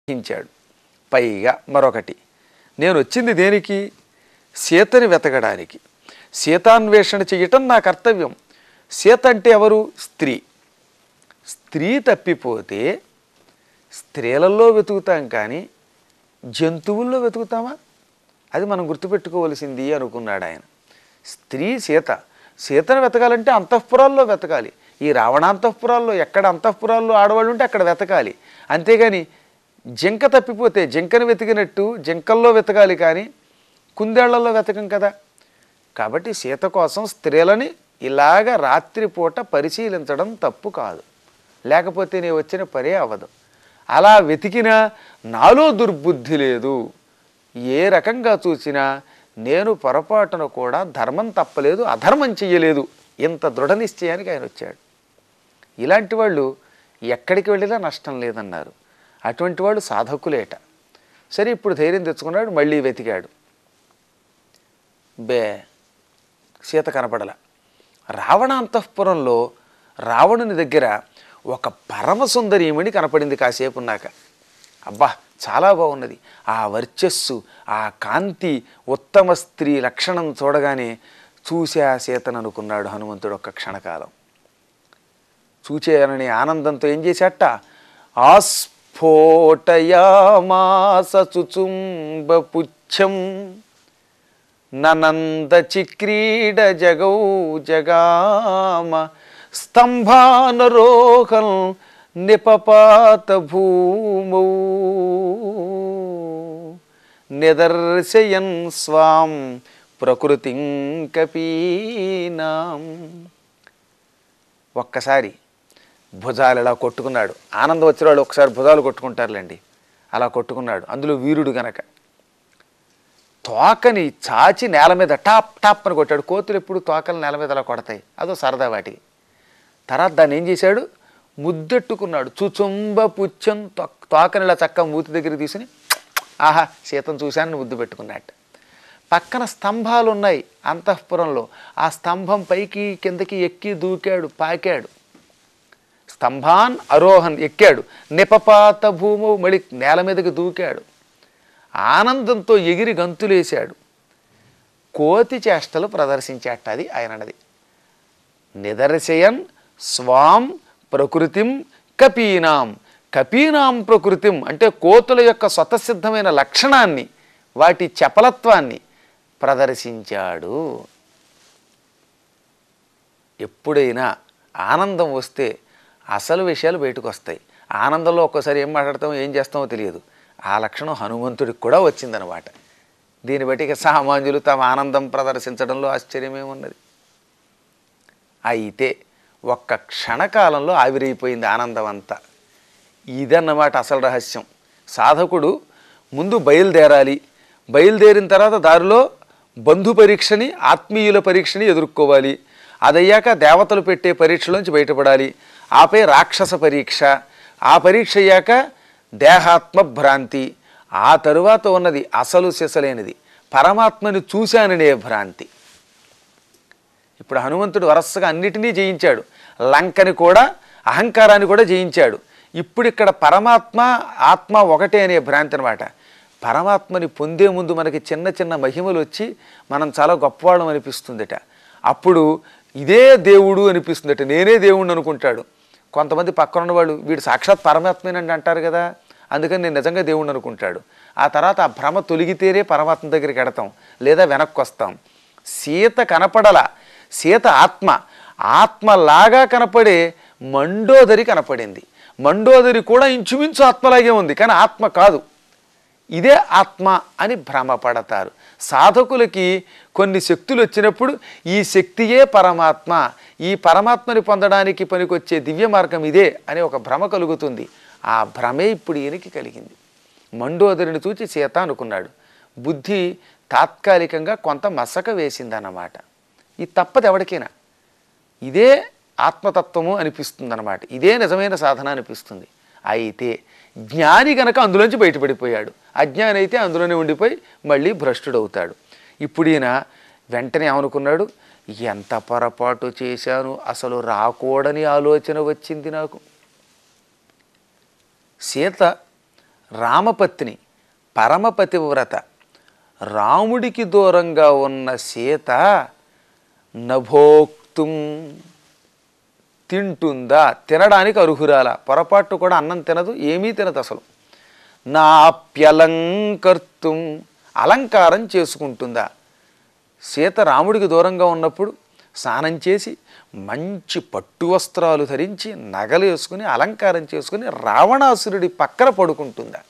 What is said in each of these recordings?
హించాడు. పైగా మరొకటి, నేను వచ్చింది దేనికి? సీతని వెతకడానికి. సీతాన్వేషణ చెయ్యటం నా కర్తవ్యం. సీత అంటే ఎవరు? స్త్రీ. స్త్రీ తప్పిపోతే స్త్రీలలో వెతుకుతాం కానీ జంతువుల్లో వెతుకుతామా? అది మనం గుర్తుపెట్టుకోవలసింది అనుకున్నాడు ఆయన. స్త్రీ సీత. సీతను వెతకాలంటే అంతఃపురాల్లో వెతకాలి. ఈ రావణాంతఃపురాల్లో ఎక్కడ అంతఃపురాల్లో ఆడవాళ్ళు ఉంటే అక్కడ వెతకాలి. అంతేగాని జింక తప్పిపోతే జింకను వెతికినట్టు జింకల్లో వెతకాలి కానీ కుందేళ్లలో వెతకం కదా. కాబట్టి సీత కోసం స్త్రీలని ఇలాగ రాత్రిపూట పరిశీలించడం తప్పు కాదు. లేకపోతే నేను వచ్చిన పనే అవ్వదు. అలా వెతికినా నాలో దుర్బుద్ధి లేదు. ఏ రకంగా చూసినా నేను పొరపాటున కూడా ధర్మం తప్పలేదు, అధర్మం చెయ్యలేదు. ఇంత దృఢ నిశ్చయానికి ఆయన వచ్చాడు. ఇలాంటి వాళ్ళు ఎక్కడికి వెళ్ళినా నష్టం లేదన్నారు. అటువంటి వాళ్ళు సాధకులేట. సరే, ఇప్పుడు ధైర్యం తెచ్చుకున్నాడు, మళ్ళీ వెతికాడు. సీత కనపడల. రావణాంతఃపురంలో రావణుని దగ్గర ఒక పరమసుందరీమణి కనపడింది కాసేపు ఉన్నాక. అబ్బా, చాలా బాగున్నది. ఆ వర్చస్సు, ఆ కాంతి, ఉత్తమ స్త్రీ లక్షణం చూడగానే చూసే ఆ సీతను అనుకున్నాడు హనుమంతుడు ఒక్క క్షణకాలం. చూచేయనని ఆనందంతో ఏం చేశాట? ఆస్ఫోటయామాస చుచుంబపుచ్చం ననంద చిక్రీడ జగౌ జగామ స్తంభానరోహం నిపపాత భూమౌ నిదర్శయన్ స్వాం ప్రకృతిం కపీనాం. ఒక్కసారి భుజాలు ఇలా కొట్టుకున్నాడు. ఆనందం వచ్చిన వాళ్ళు ఒకసారి భుజాలు కొట్టుకుంటారులేండి. అలా కొట్టుకున్నాడు. అందులో వీరుడు గనక తోకని చాచి నేల మీద టాప్ టాప్ అని కొట్టాడు. కోతులు ఎప్పుడు తోకలు నేల మీద అలా కొడతాయి, అదో సరదా వాటికి. తర్వాత దాన్ని ఏం చేశాడు? ముద్దెట్టుకున్నాడు. చుచుంబ పుచ్చం తోకని ఇలా చక్క మూతి దగ్గర తీసుకుని ఆహా సీతను చూశానని ముద్దు పెట్టుకున్నట్టు. పక్కన స్తంభాలు ఉన్నాయి అంతఃపురంలో. ఆ స్తంభం పైకి కిందకి ఎక్కి దూకాడు, పాకాడు. స్తంభాన్ అరోహన్ ఎక్కాడు. నిపపాత భూము మళ్ళీ నేల మీదకి దూకాడు. ఆనందంతో ఎగిరి గంతులేశాడు. కోతి చేష్టలు ప్రదర్శించాట. అది ఆయన అన్నది. నిదర్శయన్ స్వాం ప్రకృతిం కపీనాం. కపీనాం ప్రకృతిం అంటే కోతుల యొక్క స్వతసిద్ధమైన లక్షణాన్ని, వాటి చపలత్వాన్ని ప్రదర్శించాడు. ఎప్పుడైనా ఆనందం వస్తే అసలు విషయాలు బయటకు వస్తాయి. ఆనందంలో ఒక్కోసారి ఏం మాట్లాడతామో ఏం చేస్తామో తెలియదు. ఆ లక్షణం హనుమంతుడికి కూడా వచ్చిందనమాట. దీన్ని బట్టి ఇక సామాన్యులు తమ ఆనందం ప్రదర్శించడంలో ఆశ్చర్యమేమున్నది. అయితే ఒక్క క్షణకాలంలో ఆవిరైపోయింది ఆనందం అంతా. ఇదన్నమాట అసలు రహస్యం. సాధకుడు ముందు బయలుదేరాలి. బయలుదేరిన తర్వాత దారిలో బంధు పరీక్షని, ఆత్మీయుల పరీక్షని ఎదుర్కోవాలి. అదయ్యాక దేవతలు పెట్టే పరీక్షలోంచి బయటపడాలి. ఆపై రాక్షస పరీక్ష. ఆ పరీక్ష అయ్యాక దేహాత్మ భ్రాంతి. ఆ తరువాత ఉన్నది అసలు సిసలేనిది పరమాత్మని చూశాననే భ్రాంతి. ఇప్పుడు హనుమంతుడు వరసగా అన్నిటినీ జయించాడు. లంకని కూడా, అహంకారాన్ని కూడా జయించాడు. ఇప్పుడు ఇక్కడ పరమాత్మ ఆత్మ ఒకటే అనే భ్రాంతి అనమాట. పరమాత్మని పొందే ముందు మనకి చిన్న చిన్న మహిమలు వచ్చి మనం చాలా గొప్పవాళ్ళం అనిపిస్తుందట. అప్పుడు ఇదే దేవుడు అనిపిస్తుందట. నేనే దేవుణ్ణి అనుకుంటాడు. కొంతమంది పక్కన ఉన్నవాళ్ళు వీడు సాక్షాత్ పరమాత్మేనండి అంటారు కదా, అందుకని నేను నిజంగా దేవుణ్ణి అనుకుంటాడు. ఆ తర్వాత ఆ భ్రమ తొలగితేనే పరమాత్మ దగ్గరికి ఎడతాం, లేదా వెనక్కి వస్తాం. సీత కనపడల. సీత ఆత్మ. ఆత్మలాగా కనపడే మండోదరి కనపడింది. మండోదరి కూడా ఇంచుమించు ఆత్మలాగే ఉంది, కానీ ఆత్మ కాదు. ఇదే ఆత్మ అని భ్రమపడతారు. సాధకులకి కొన్ని శక్తులు వచ్చినప్పుడు ఈ శక్తియే పరమాత్మ, ఈ పరమాత్మని పొందడానికి పనికొచ్చే దివ్య మార్గం ఇదే అని ఒక భ్రమ కలుగుతుంది. ఆ భ్రమే ఇప్పుడు ఈయనకి కలిగింది. మండోదరిని చూచి సీత అనుకున్నాడు. బుద్ధి తాత్కాలికంగా కొంత మసక వేసిందన్నమాట. ఇది తప్పదు ఎవరికైనా. ఇదే ఆత్మతత్వము అనిపిస్తుంది అన్నమాట. ఇదే నిజమైన సాధన అనిపిస్తుంది. అయితే జ్ఞాని గనక అందులోంచి బయటపడిపోయాడు. అజ్ఞాని అయితే అందులోనే ఉండిపోయి మళ్ళీ భ్రష్టుడవుతాడు. ఇప్పుడు ఈయన వెంటనే ఏమనుకున్నాడు? ఎంత పొరపాటు చేశాను, అసలు రాకూడని ఆలోచన వచ్చింది నాకు. సీత రామపత్ని పరమపతివ్రత రాముడికి దూరంగా ఉన్న సీత నభోక్తుం తింటుందా, తినడానికి అర్హురాల, పొరపాటు కూడా అన్నం తినదు, ఏమీ తినదు అసలు. నాప్యలంకర్తుం అలంకారం చేసుకుంటుందా, సీత రాముడికి దూరంగా ఉన్నప్పుడు స్నానం చేసి మంచి పట్టు వస్త్రాలు ధరించి నగలు వేసుకుని అలంకారం చేసుకుని రావణాసురుడి పక్కన పడుకుంటుందా,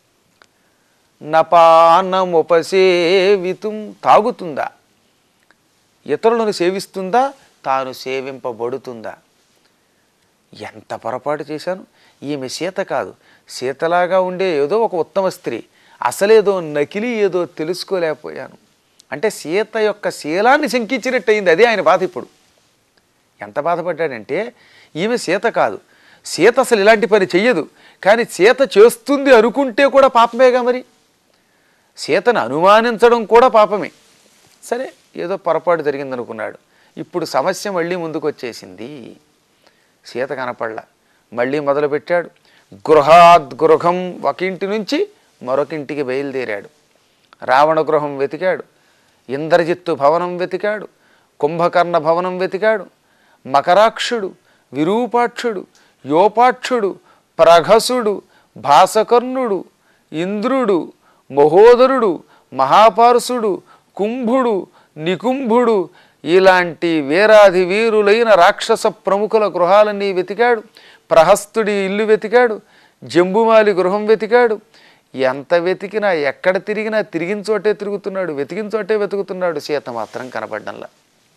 నపానముపసేవితుం తాగుతుందా, ఇతరులను సేవిస్తుందా, తాను సేవింపబడుతుందా. ఎంత పొరపాటు చేశాను, ఈమె సీత కాదు, సీతలాగా ఉండే ఏదో ఒక ఉత్తమ స్త్రీ, అసలేదో నకిలీ ఏదో తెలుసుకోలేకపోయాను. అంటే సీత యొక్క శీలాన్ని శంకించినట్టు అయింది. అదే ఆయన బాధ. ఇప్పుడు ఎంత బాధపడ్డాడంటే ఈమె సీత కాదు, సీత అసలు ఇలాంటి పని చెయ్యదు, కానీ సీత చేస్తుంది అనుకుంటే కూడా పాపమేగా, మరి సీతను అనుమానించడం కూడా పాపమే. సరే ఏదో పొరపాటు జరిగిందనుకున్నాడు. ఇప్పుడు సమస్య మళ్ళీ ముందుకు వచ్చేసింది. సీత కనపడలా. మళ్ళీ మొదలుపెట్టాడు. గృహాద్గృహం, ఒక ఇంటి నుంచి మరొక ఇంటికి బయలుదేరాడు. రావణ గృహం వెతికాడు, ఇంద్రజిత్తు భవనం వెతికాడు, కుంభకర్ణ భవనం వెతికాడు, మకరాక్షుడు, విరూపాక్షుడు, యోపాక్షుడు, ప్రఘసుడు, భాసకర్ణుడు, ఇంద్రుడు, మహోదరుడు, మహాపార్సుడు, కుంభుడు, నికుంభుడు, ఇలాంటి వీరాధి వీరులైన రాక్షస ప్రముఖుల గృహాలన్నీ వెతికాడు. ప్రహస్తుడి ఇల్లు వెతికాడు, జంబుమాలి గృహం వెతికాడు. ఎంత వెతికినా ఎక్కడ తిరిగినా తిరిగిన చోటే తిరుగుతున్నాడు, వెతికిన చోటే వెతుకుతున్నాడు. సీత మాత్రం కనపడ్డంలా.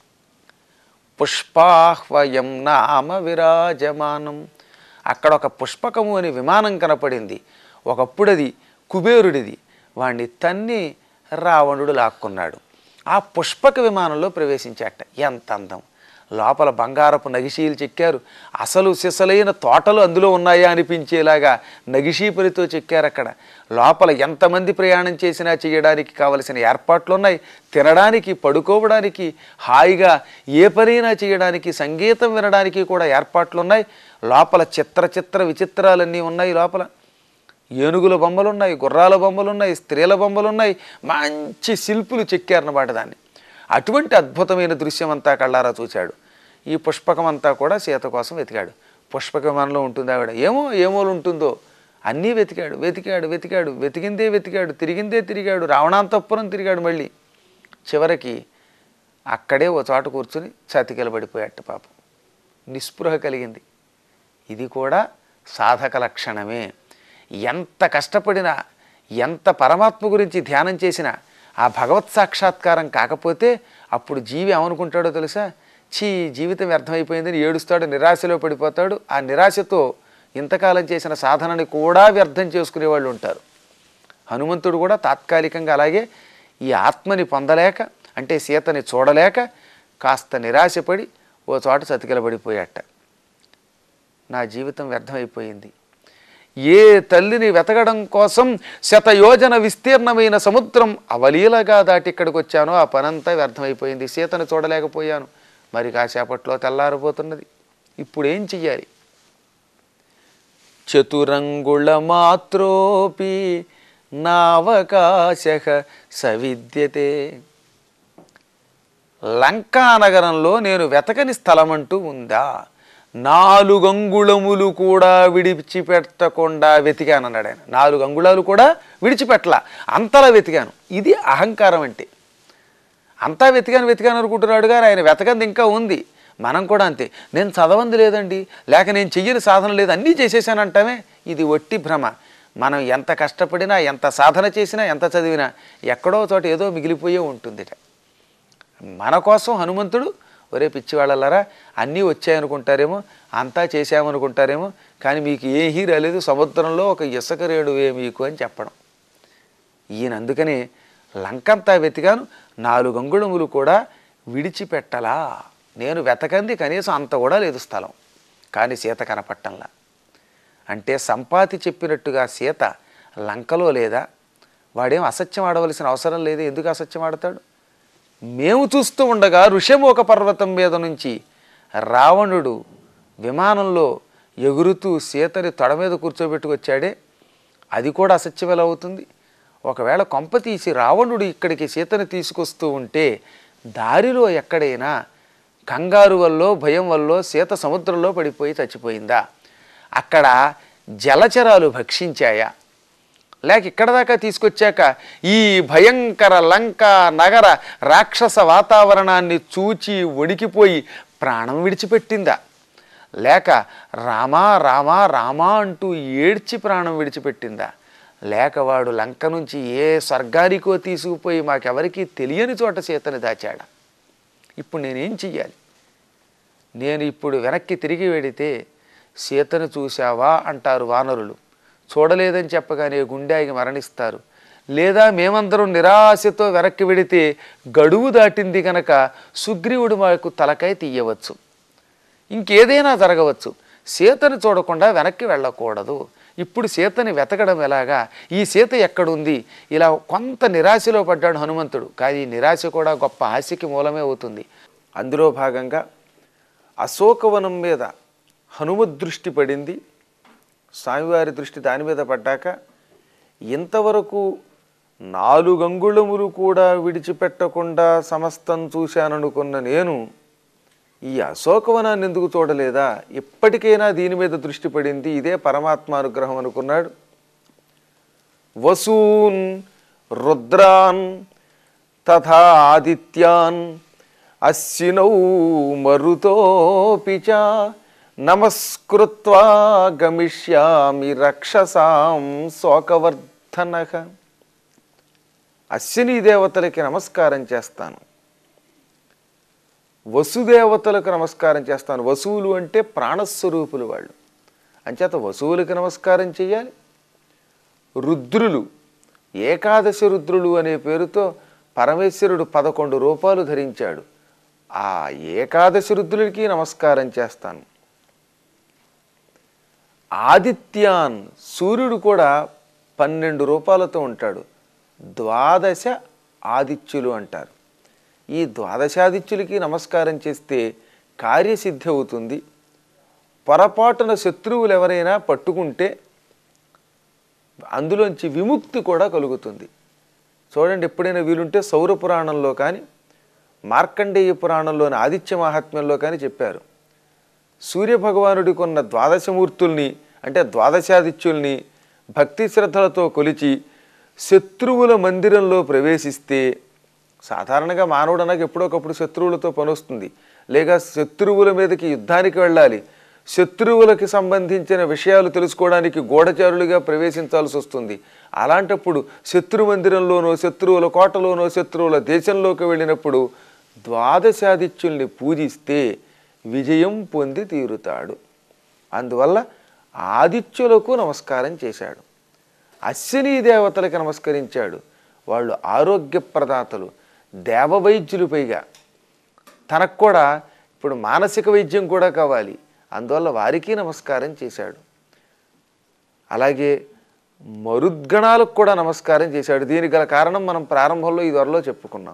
పుష్పాహ్వయం నామ విరాజమానం, అక్కడ ఒక పుష్పకము అని విమానం కనపడింది. ఒకప్పుడు అది కుబేరుడిది. వాణ్ణి తన్ని రావణుడు లాక్కున్నాడు. ఆ పుష్పక విమానంలో ప్రవేశించాట. ఎంత అందం! లోపల బంగారపు నగిషీలు చెక్కారు. అసలు సిసలైన తోటలు అందులో ఉన్నాయా అనిపించేలాగా నగిషీపరితో చెక్కారు. అక్కడ లోపల ఎంతమంది ప్రయాణం చేసినా చేయడానికి కావలసిన ఏర్పాట్లు ఉన్నాయి. తినడానికి, పడుకోవడానికి, హాయిగా ఏ పనైనా చేయడానికి, సంగీతం వినడానికి కూడా ఏర్పాట్లు ఉన్నాయి. లోపల చిత్ర చిత్ర విచిత్రాలన్నీ ఉన్నాయి. లోపల ఏనుగుల బొమ్మలున్నాయి, గుర్రాల బొమ్మలున్నాయి, స్త్రీల బొమ్మలున్నాయి. మంచి శిల్పులు చెక్కారన్నమాట దాన్ని. అటువంటి అద్భుతమైన దృశ్యం అంతా కళ్ళారా చూశాడు. ఈ పుష్పకం అంతా కూడా సీత కోసం వెతికాడు. పుష్పక విమానంలో ఉంటుంది ఆవిడ. ఏమోలు ఉంటుందో అన్నీ వెతికాడు, వెతికాడు, వెతికాడు, వెతికిందే వెతికాడు, తిరిగిందే తిరిగాడు, రావణాంతఃపురం తిరిగాడు. మళ్ళీ చివరికి అక్కడే ఓ చోట కూర్చుని చతికిలబడిపోయాట. పాపం నిస్పృహ కలిగింది. ఇది కూడా సాధక లక్షణమే. ఎంత కష్టపడినా, ఎంత పరమాత్మ గురించి ధ్యానం చేసినా ఆ భగవత్ సాక్షాత్కారం కాకపోతే అప్పుడు జీవి ఏమనుకుంటాడో తెలుసా? జీవితం వ్యర్థమైపోయిందని ఏడుస్తాడు, నిరాశలో పడిపోతాడు. ఆ నిరాశతో ఇంతకాలం చేసిన సాధనని కూడా వ్యర్థం చేసుకునేవాళ్ళు ఉంటారు. హనుమంతుడు కూడా తాత్కాలికంగా అలాగే ఈ ఆత్మని పొందలేక, అంటే సీతని చూడలేక కాస్త నిరాశపడి ఓ చోట చతికిలబడిపోయాట. నా జీవితం వ్యర్థమైపోయింది. ఏ తల్లిని వెతకడం కోసం శతయోజన విస్తీర్ణమైన సముద్రం అవలీలగా దాటి ఇక్కడికి వచ్చానో ఆ పనంతా వ్యర్థమైపోయింది. సీతను చూడలేకపోయాను. మరి కాసేపట్లో తెల్లారిపోతున్నది. ఇప్పుడు ఏం చెయ్యాలి? చతురంగుళ మాత్రోపి నావకాశ సవిద్యతే. లంకానగరంలో నేను వెతకని స్థలమంటూ ఉందా? 4 అంగుళములు కూడా విడిచిపెట్టకుండా వెతికానన్నాడు ఆయన. 4 అంగుళాలు కూడా విడిచిపెట్టలా, అంతలా వెతికాను. ఇది అహంకారం అంటే. అంతా వెతికాను అనుకుంటున్నాడు కానీ ఆయన వెతకంది ఇంకా ఉంది. మనం కూడా అంతే. నేను చదవంది లేదండి, లేక నేను చెయ్యని సాధన లేదు, అన్నీ చేసేసానంటామే. ఇది ఒట్టి భ్రమ. మనం ఎంత కష్టపడినా, ఎంత సాధన చేసినా, ఎంత చదివినా ఎక్కడో చోట ఏదో మిగిలిపోయే ఉంటుంది. మన కోసం హనుమంతుడు ఒరే పిచ్చివాళ్ళలారా అన్నీ వచ్చాయనుకుంటారేమో, అంతా చేశామనుకుంటారేమో, కానీ మీకు ఏమీ రాలేదు, సముద్రంలో ఒక ఇసుక రేణువే మీకు అని చెప్పడం. ఈయన అందుకని లంకంతా వెతికాను, 4 అంగుళములు కూడా విడిచిపెట్టలా. నేను వెతకంది కనీసం అంత కూడా లేదు స్థలం. కానీ సీత కనపట్టంలా. అంటే సంపాతి చెప్పినట్టుగా సీత లంకలో లేదా? వాడేం అసత్యం ఆడవలసిన అవసరం లేదు. ఎందుకు అసత్యం ఆడతాడు? మేము చూస్తూ ఉండగా ఋషమోక పర్వతం మీద నుంచి రావణుడు విమానంలో ఎగురుతూ సీతని తొడ మీద కూర్చోబెట్టుకొచ్చాడే, అది కూడా అసత్యం ఎలా అవుతుంది? ఒకవేళ కొంప తీసి రావణుడు ఇక్కడికి సీతను తీసుకొస్తూ ఉంటే దారిలో ఎక్కడైనా కంగారు వల్ల భయం వల్ల సీత సముద్రంలో పడిపోయి చచ్చిపోయిందా? అక్కడ జలచరాలు భక్షించాయా? లేక ఇక్కడ దాకా తీసుకొచ్చాక ఈ భయంకర లంక నగర రాక్షస వాతావరణాన్ని చూచి వణికిపోయి ప్రాణం విడిచిపెట్టిందా? లేక రామా రామా రామా అంటూ ఏడ్చి ప్రాణం విడిచిపెట్టిందా? లేక వాడు లంక నుంచి ఏ స్వర్గానికో తీసుకుపోయి మాకెవరికీ తెలియని చోట సీతని దాచాడా? ఇప్పుడు నేనేం చెయ్యాలి? నేను ఇప్పుడు వెనక్కి తిరిగి వెడితే సీతను చూశావా అంటారు వానరులు, చూడలేదని చెప్పగానే గుండెకి మరణిస్తారు. లేదా మేమందరం నిరాశతో వెనక్కి వెడితే గడువు దాటింది కనుక సుగ్రీవుడు మాకు తలకాయ తీయవచ్చు, ఇంకేదైనా జరగవచ్చు. సీతను చూడకుండా వెనక్కి వెళ్ళకూడదు. ఇప్పుడు సీతని వెతకడం ఎలాగా? ఈ సీత ఎక్కడుంది? ఇలా కొంత నిరాశలో పడ్డాడు హనుమంతుడు. కానీ ఈ నిరాశ కూడా గొప్ప ఆశకి మూలమే అవుతుంది. అందులో భాగంగా అశోకవనం మీద హనుమద్ దృష్టి పడింది. స్వామివారి దృష్టి దాని మీద పడ్డాక ఇంతవరకు 4 అంగుళములు కూడా విడిచిపెట్టకుండా సమస్తం చూశాననుకున్న నేను ఈ అశోకవనాన్ని ఎందుకు చూడలేదా? ఇప్పటికైనా దీని మీద దృష్టి పడింది, ఇదే పరమాత్మానుగ్రహం అనుకున్నాడు. వసూన్ రుద్రాన్ తథా ఆదిత్యాన్ అశ్వినౌ మరుతోపిచ నమస్కృత్వా గమిష్యామి రక్షసాం శోకవర్ధనః. అశ్విని దేవతలకి నమస్కారం చేస్తాను, వసుదేవతలకు నమస్కారం చేస్తాను. వసువులు అంటే ప్రాణస్వరూపులు వాళ్ళు, అంచేత వసువులకు నమస్కారం చేయాలి. రుద్రులు, ఏకాదశి రుద్రులు అనే పేరుతో పరమేశ్వరుడు 11 రూపాలు ధరించాడు. ఆ ఏకాదశి రుద్రులకి నమస్కారం చేస్తాను. ఆదిత్యాన్, సూర్యుడు కూడా 12 రూపాలతో ఉంటాడు. 12 ఆదిత్యులు అంటారు. ఈ 12 ఆదిత్యులకి నమస్కారం చేస్తే కార్యసిద్ధి అవుతుంది. పొరపాటున శత్రువులు ఎవరైనా పట్టుకుంటే అందులోంచి విముక్తి కూడా కలుగుతుంది. చూడండి, ఎప్పుడైనా వీలుంటే సౌర పురాణంలో కానీ మార్కండేయ పురాణంలోని ఆదిత్య మహాత్మ్యంలో కానీ చెప్పారు. సూర్యభగవానుడికి ఉన్న 12 మూర్తుల్ని అంటే 12 ఆదిత్యుల్ని భక్తి శ్రద్ధలతో కొలిచి శత్రువుల మందిరంలో ప్రవేశిస్తే, సాధారణంగా మానవుడు అనగా ఎప్పుడోకప్పుడు శత్రువులతో పని వస్తుంది, లేక శత్రువుల మీదకి యుద్ధానికి వెళ్ళాలి, శత్రువులకి సంబంధించిన విషయాలు తెలుసుకోవడానికి గూఢచారులుగా ప్రవేశించాల్సి వస్తుంది. అలాంటప్పుడు శత్రు మందిరంలోనో శత్రువుల కోటలోనో శత్రువుల దేశంలోకి వెళ్ళినప్పుడు 12 ఆదిత్యుల్ని పూజిస్తే విజయం పొంది తీరుతాడు. అందువల్ల ఆదిత్యులకు నమస్కారం చేశాడు. అశ్విని దేవతలకు నమస్కరించాడు. వాళ్ళు ఆరోగ్యప్రదాతలు, దేవవైద్యులు. పైగా తనకు కూడా ఇప్పుడు మానసిక వైద్యం కూడా కావాలి, అందువల్ల వారికి నమస్కారం చేశాడు. అలాగే మరుద్గణాలకు కూడా నమస్కారం చేశాడు. దీనికి గల కారణం మనం ప్రారంభంలో ఇదివరలో చెప్పుకున్నాం.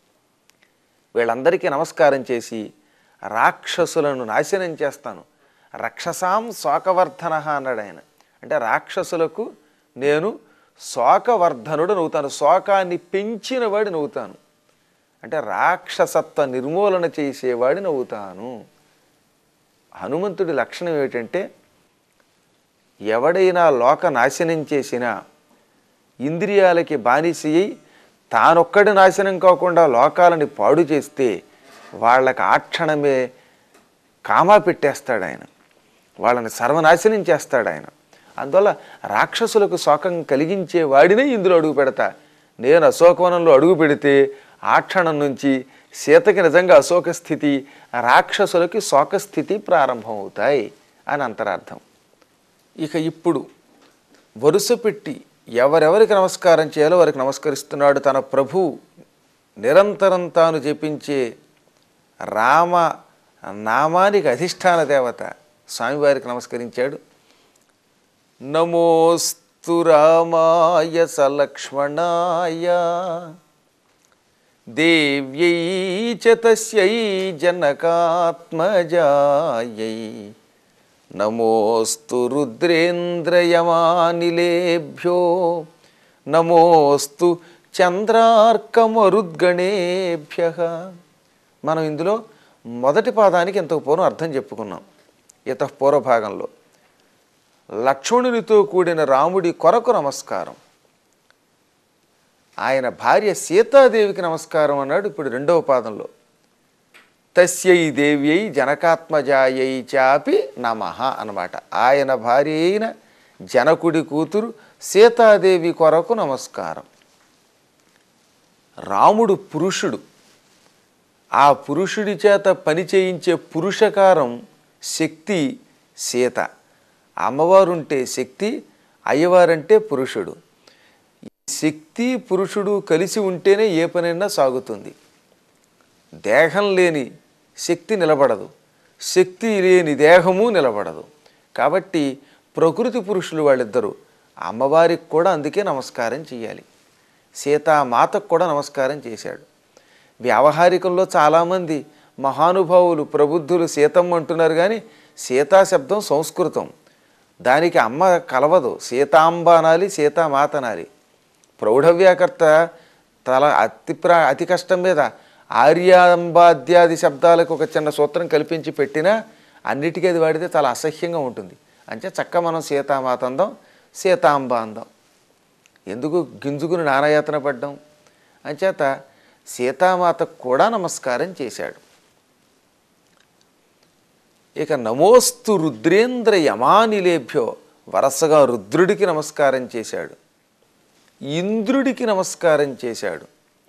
వీళ్ళందరికీ నమస్కారం చేసి రాక్షసులను నాశనం చేస్తాను. రక్షసాం శోకవర్ధన అన్నాడు ఆయన. అంటే రాక్షసులకు నేను శోకవర్ధనుడు నవ్వుతాను, శోకాన్ని పెంచిన వాడి నవ్వుతాను. అంటే రాక్షసత్వ నిర్మూలన చేసేవాడి నవ్వుతాను. హనుమంతుడి లక్షణం ఏమిటంటే, ఎవడైనా లోక నాశనం చేసినా ఇంద్రియాలకి బానిస అయి తానొక్కడి నాశనం కాకుండా లోకాలని పాడు చేస్తే వాళ్ళకి ఆ క్షణమే కామా పెట్టేస్తాడు ఆయన, వాళ్ళని సర్వనాశనం చేస్తాడు ఆయన. అందువల్ల రాక్షసులకు శోకం కలిగించే వాడినే ఇందులో అడుగు పెడతా. నేను అశోకవనంలో అడుగు పెడితే ఆ క్షణం నుంచి సీతకి నిజంగా అశోక స్థితి, రాక్షసులకి శోకస్థితి ప్రారంభమవుతాయి అని అంతరార్థం. ఇక ఇప్పుడు వరుస పెట్టి ఎవరెవరికి నమస్కారం చేయాలో వారికి నమస్కరిస్తున్నాడు. తన ప్రభు నిరంతరం తాను జపించే రామ నామానికి అధిష్టాన దేవత స్వామివారికి నమస్కరించాడు. నమోస్తు రామాయ సలక్ష్మణాయ దేవ్యై చ తస్యై జనకాత్మజాయై నమోస్తు రుద్రేంద్రయమానిలేభ్యో నమోస్తు చంద్రార్కమరుద్గణేభ్య. మనం ఇందులో మొదటి పాదానికి ఇంతకు పూర్వం అర్థం చెప్పుకున్నాం. ఇతః పూర్వభాగంలో లక్ష్మణునితో కూడిన రాముడి కొరకు నమస్కారం, ఆయన భార్య సీతాదేవికి నమస్కారం అన్నాడు. ఇప్పుడు రెండవ పాదంలో తస్యై దేవ్యై జనకాత్మజాయై చాపి నమః అన్నమాట. ఆయన భార్య అయిన జనకుడి కూతురు సీతాదేవి కొరకు నమస్కారం. రాముడు పురుషుడు, ఆ పురుషుడి చేత పని చేయించే పురుషకారం శక్తి సీత. అమ్మవారుంటే శక్తి, అయ్యవారంటే పురుషుడు. శక్తి పురుషుడు కలిసి ఉంటేనే ఏ పనైనా సాగుతుంది. దేహం లేని శక్తి నిలబడదు, శక్తి లేని దేహము నిలబడదు. కాబట్టి ప్రకృతి పురుషులు వాళ్ళిద్దరూ. అమ్మవారికి కూడా అందుకే నమస్కారం చేయాలి. సీతామాతకు కూడా నమస్కారం చేశాడు. వ్యావహారికంలో చాలామంది మహానుభావులు ప్రబుద్ధులు సీతమ్మ అంటున్నారు, కానీ సీతా శబ్దం సంస్కృతం, దానికి అమ్మ కలవదు. సీతాంబ అనాలి, సీతామాత అనాలి. ప్రౌఢవ్యాకర్త అతి కష్టం మీద ఆర్యాంబాద్యాది శబ్దాలకు ఒక చిన్న సూత్రం కల్పించి పెట్టినా అన్నిటికీ అది వాడితే చాలా అసహ్యంగా ఉంటుంది. అంటే చక్క మనం సీతామాత అందాం, సీతాంబ అందాం. ఎందుకు గింజుకుని నానాయాతన పడ్డాం? అంచేత సీతామాతకు కూడా నమస్కారం చేశాడు. ఇక నమోస్తు రుద్రేంద్ర యమానిలేభ్యో, వరసగా రుద్రుడికి నమస్కారం చేశాడు, ఇంద్రుడికి నమస్కారం చేశాడు,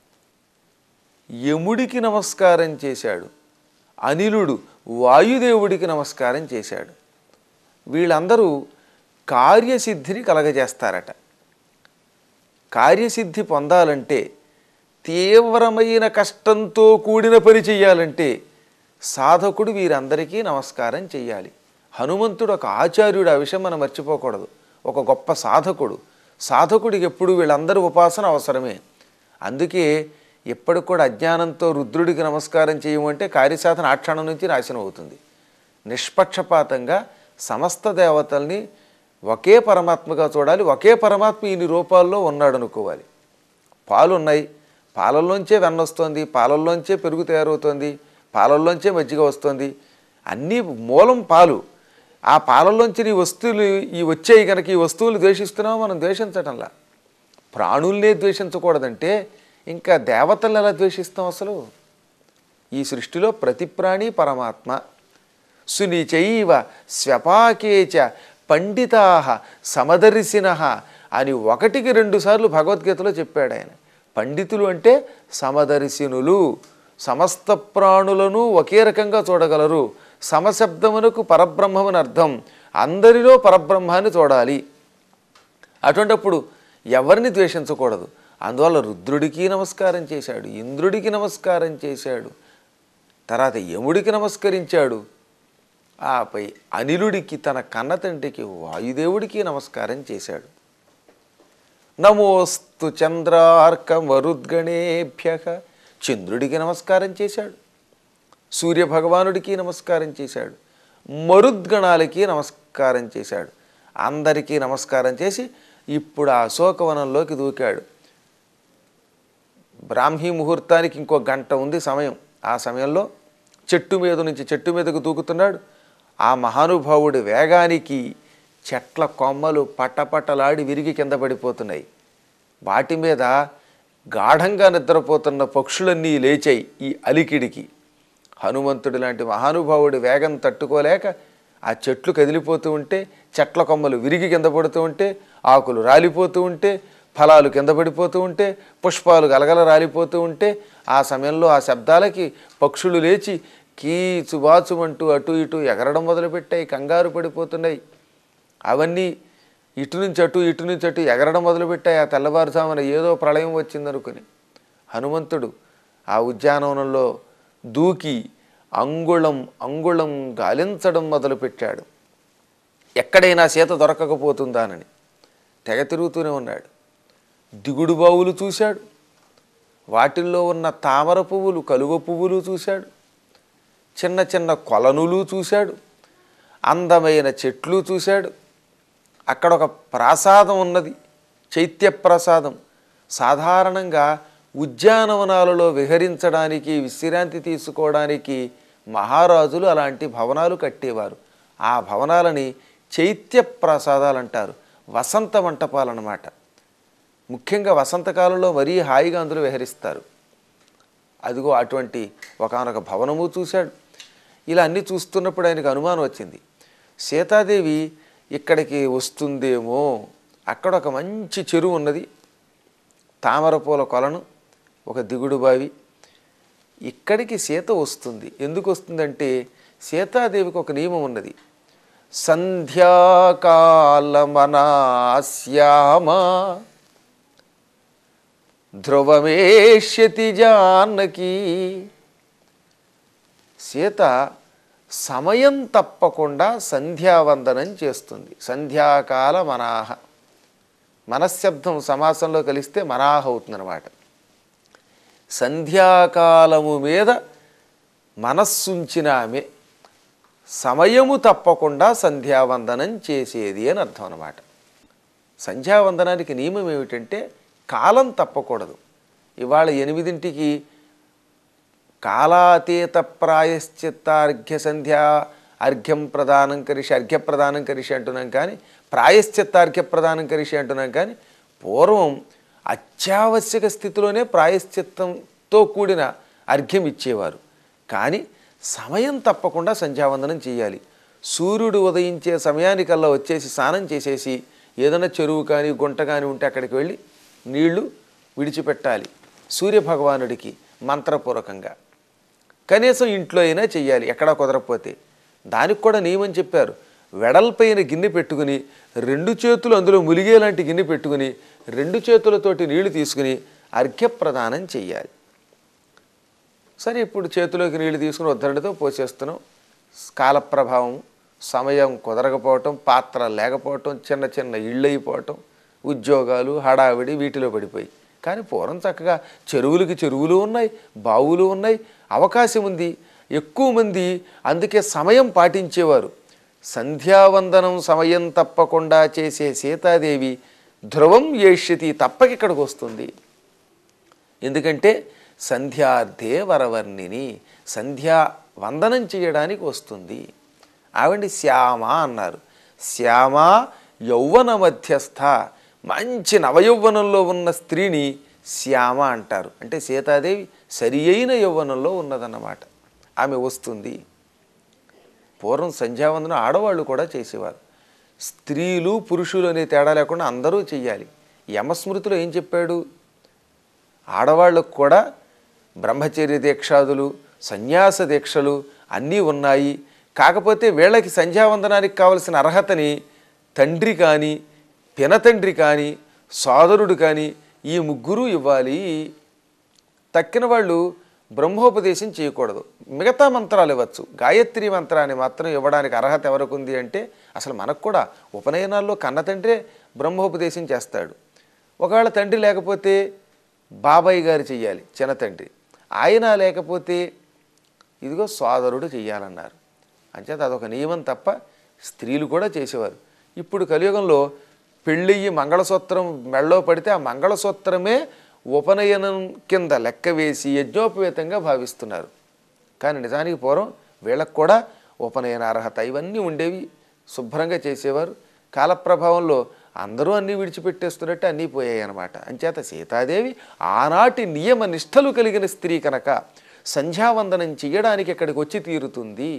యముడికి నమస్కారం చేశాడు, అనిలుడు వాయుదేవుడికి నమస్కారం చేశాడు. వీళ్ళందరూ కార్యసిద్ధిని కలగజేస్తారట. కార్యసిద్ధి పొందాలంటే, తీవ్రమైన కష్టంతో కూడిన పని చెయ్యాలంటే సాధకుడు వీరందరికీ నమస్కారం చెయ్యాలి. హనుమంతుడు ఒక ఆచార్యుడు, ఆ విషయం మనం మర్చిపోకూడదు. ఒక గొప్ప సాధకుడు. సాధకుడికి ఎప్పుడు వీళ్ళందరూ ఉపాసన అవసరమే. అందుకే ఎప్పటికి కూడా అజ్ఞానంతో రుద్రుడికి నమస్కారం చేయమంటే కార్యసాధన ఆ క్షణం నుంచి నాశనం అవుతుంది. నిష్పక్షపాతంగా సమస్త దేవతల్ని ఒకే పరమాత్మగా చూడాలి. ఒకే పరమాత్మ ఇన్ని రూపాల్లో ఉన్నాడు అనుకోవాలి. పాలు ఉన్నాయి, పాలల్లోంచే వెన్న వస్తుంది, పాలల్లోంచే పెరుగు తయారవుతుంది, పాలల్లోంచే మజ్జిగ వస్తుంది. అన్నీ మూలం పాలు. ఆ పాలల్లోంచి ఈ వస్తువులు వచ్చాయి కనుక ఈ వస్తువులు ద్వేషిస్తున్నామో మనం ద్వేషించటంలా. ప్రాణుల్నే ద్వేషించకూడదంటే ఇంకా దేవతలను ఎలా ద్వేషిస్తాం? అసలు ఈ సృష్టిలో ప్రతి ప్రాణి పరమాత్మ. సునిచైవ స్వపాకేచ పండితా సమదర్శిన అని 1కి 2 సార్లు భగవద్గీతలో చెప్పాడు ఆయన. పండితులు అంటే సమదర్శినులు, సమస్త ప్రాణులను ఒకే రకంగా చూడగలరు. సమశబ్దమునకు పరబ్రహ్మమని అర్థం. అందరిలో పరబ్రహ్మాన్ని చూడాలి. అటువంటప్పుడు ఎవరిని ద్వేషించకూడదు. అందువల్ల రుద్రుడికి నమస్కారం చేశాడు, ఇంద్రుడికి నమస్కారం చేశాడు, తర్వాత యముడికి నమస్కరించాడు, ఆపై అనిలుడికి తన కన్నతండ్రికి వాయుదేవుడికి నమస్కారం చేశాడు. నమోస్తు చంద్రార్క మరుద్గణేభ్య, చంద్రుడికి నమస్కారం చేశాడు, సూర్యభగవానుడికి నమస్కారం చేశాడు, మరుద్గణాలకి నమస్కారం చేశాడు. అందరికీ నమస్కారం చేసి ఇప్పుడు ఆ అశోకవనంలోకి దూకాడు. బ్రాహ్మీ ముహూర్తానికి ఇంకో గంట ఉంది సమయం. ఆ సమయంలో చెట్టు మీద నుంచి చెట్టు మీదకు దూకుతున్నాడు. ఆ మహానుభావుడి వేగానికి చెట్ల కొమ్మలు పట్టపట్టలాడి విరిగి కింద పడిపోతున్నాయి. వాటి మీద గాఢంగా నిద్రపోతున్న పక్షులన్నీ లేచాయి ఈ అలికిడికి. హనుమంతుడి లాంటి మహానుభావుడి వేగం తట్టుకోలేక ఆ చెట్లు కదిలిపోతూ ఉంటే, చెట్ల కొమ్మలు విరిగి కింద పడుతూ ఉంటే, ఆకులు రాలిపోతూ ఉంటే, ఫలాలు కింద పడిపోతూ ఉంటే, పుష్పాలు గలగల రాలిపోతూ ఉంటే, ఆ సమయంలో ఆ శబ్దాలకి పక్షులు లేచి కీచుబాచుమంటూ అటు ఇటు ఎగరడం మొదలుపెట్టాయి, కంగారు పడిపోతున్నాయి. అవన్నీ ఇటు నుంచి అటు ఇటు నుంచి అటు ఎగరడం మొదలుపెట్టాయి. ఆ తెల్లవారుజామున ఏదో ప్రళయం వచ్చిందనుకుని హనుమంతుడు ఆ ఉద్యానవనంలో దూకి అంగుళం అంగుళం గాలించడం మొదలుపెట్టాడు. ఎక్కడైనా సీత దొరకకపోతుందానని తెగ తిరుగుతూనే ఉన్నాడు. దిగుడు బావులు చూశాడు, వాటిల్లో ఉన్న తామర పువ్వులు, కలువ పువ్వులు చూశాడు, చిన్న చిన్న కొలనులు చూశాడు. అందమైన చెట్లు చూశాడు. అక్కడ ఒక ప్రాసాదం ఉన్నది, చైత్య ప్రాసాదం. సాధారణంగా ఉద్యానవనాలలో విహరించడానికి, విశ్రాంతి తీసుకోవడానికి మహారాజులు అలాంటి భవనాలు కట్టేవారు. ఆ భవనాలని చైత్య ప్రాసాదాలు అంటారు. వసంత మంటపాలన్నమాట. ముఖ్యంగా వసంతకాలంలో మరీ హాయిగా అందులో విహరిస్తారు. అదిగో అటువంటి ఒకానొక భవనము చూశాడు. ఇలా అన్నీ చూస్తున్నప్పుడు ఆయనకు అనుమానం వచ్చింది, సీతాదేవి ఇక్కడికి వస్తుందేమో. అక్కడ ఒక మంచి చెరువు ఉన్నది, తామరపూల కొలను, ఒక దిగుడు బావి. ఇక్కడికి సీత వస్తుంది. ఎందుకు వస్తుందంటే సీతాదేవికి ఒక నియమం ఉన్నది. సంధ్యాకాలమనాశ్యామ ధ్రువమేష్యతి జానకి. సీత సమయం తప్పకుండా సంధ్యావందనం చేస్తుంది. సంధ్యాకాల మనాహ, మనశ్శబ్దం సమాసంలో కలిస్తే మనాహ అవుతుందన్నమాట. సంధ్యాకాలము మీద మనస్సుంచిన ఆమె సమయము తప్పకుండా సంధ్యావందనం చేసేది అని అర్థం అన్నమాట. సంధ్యావందనానికి నియమం ఏమిటంటే కాలం తప్పకూడదు. ఇవాళ 8ంటికి కాలాతీత ప్రాయశ్చిత్తార్ఘ్య సంధ్యా అర్ఘ్యం ప్రదానం కరిషి, అర్ఘ్యప్రదానం కరిషి అంటున్నాం కానీ ప్రాయశ్చిత్తార్ఘ్యప్రదానం కరిషి అంటున్నాం కానీ పూర్వం అత్యావశ్యక స్థితిలోనే ప్రాయశ్చిత్తంతో కూడిన అర్ఘ్యం ఇచ్చేవారు. కానీ సమయం తప్పకుండా సంధ్యావందనం చేయాలి. సూర్యుడు ఉదయించే సమయానికల్లా వచ్చేసి స్నానం చేసేసి ఏదైనా చెరువు కానీ గుంట కానీ ఉంటే అక్కడికి వెళ్ళి నీళ్లు విడిచిపెట్టాలి సూర్యభగవానుడికి మంత్రపూర్వకంగా. కనీసం ఇంట్లో అయినా చెయ్యాలి, ఎక్కడా కుదరకపోతే. దానికి కూడా నియమం చెప్పారు. వెడల్పైన గిన్నె పెట్టుకుని 2 చేతులు అందులో ములిగేలాంటి గిన్నె పెట్టుకుని 2 చేతులతోటి నీళ్లు తీసుకుని అర్ఘ్యప్రదానం చెయ్యాలి. సరే, ఇప్పుడు చేతిలోకి నీళ్లు తీసుకుని ఉద్ధరణతో పోసేస్తున్నాం. కాలప్రభావం, సమయం కుదరకపోవటం, పాత్ర లేకపోవటం, చిన్న చిన్న ఇళ్ళు అయిపోవటం, ఉద్యోగాలు, హడావిడి వీటిలో పడిపోయి. కానీ పూర్వం చక్కగా చెరువులకి చెరువులు ఉన్నాయి, బావులు ఉన్నాయి, అవకాశం ఉంది, ఎక్కువ మంది అందుకే సమయం పాటించేవారు. సంధ్యావందనం సమయం తప్పకుండా చేసే సీతాదేవి ధ్రువం ఏష్యతి, తప్పకిక్కడికి వస్తుంది. ఎందుకంటే సంధ్యార్థే వరవర్ణిని, సంధ్యా వందనం చేయడానికి వస్తుంది. ఆవిడ శ్యామ అన్నారు. శ్యామ యౌవన మధ్యస్థ, మంచి నవయౌవనంలో ఉన్న స్త్రీని శ్యామ అంటారు. అంటే సీతాదేవి సరి అయిన యౌవనంలో ఉన్నదన్నమాట. ఆమె వస్తుంది. పూర్వం సంధ్యావందనం ఆడవాళ్ళు కూడా చేసేవారు. స్త్రీలు పురుషులు అనే తేడా లేకుండా అందరూ చెయ్యాలి. యమస్మృతిలో ఏం చెప్పాడు? ఆడవాళ్ళకు కూడా బ్రహ్మచర్య దీక్షాదులు, సన్యాస దీక్షలు అన్నీ ఉన్నాయి. కాకపోతే వీళ్ళకి సంధ్యావందనానికి కావలసిన అర్హతని తండ్రి కానీ, పినతండ్రి కానీ, సోదరుడు కానీ ఈ ముగ్గురు ఇవ్వాలి. తక్కిన వాళ్ళు బ్రహ్మోపదేశం చేయకూడదు. మిగతా మంత్రాలు ఇవ్వచ్చు, గాయత్రి మంత్రాన్ని మాత్రం ఇవ్వడానికి అర్హత ఎవరికి ఉంది అంటే అసలు మనకు కూడా ఉపనయనాల్లో కన్న తండ్రే బ్రహ్మోపదేశం చేస్తాడు. ఒకవేళ తండ్రి లేకపోతే బాబాయ్ గారు చెయ్యాలి, చిన్న తండ్రి. ఆయన లేకపోతే ఇదిగో సోదరుడు చెయ్యాలన్నారు. అంచేత అదొక నియమం తప్ప స్త్రీలు కూడా చేసేవారు. ఇప్పుడు కలియుగంలో పెళ్ళయ్యి మంగళసూత్రం మెళ్ళో పడితే ఆ మంగళసూత్రమే ఉపనయనం కింద లెక్క వేసి యజ్ఞోపవేతంగా భావిస్తున్నారు. కానీ నిజానికి పూర్వం వీళ్ళకు కూడా ఉపనయన అర్హత ఇవన్నీ ఉండేవి, శుభ్రంగా చేసేవారు. కాలప్రభావంలో అందరూ అన్నీ విడిచిపెట్టేస్తున్నట్టు అన్నీ పోయాయి అన్నమాట. అంచేత సీతాదేవి ఆనాటి నియమ నిష్టలు కలిగిన స్త్రీ కనుక సంధ్యావందనం చేయడానికి ఇక్కడికి వచ్చి తీరుతుంది.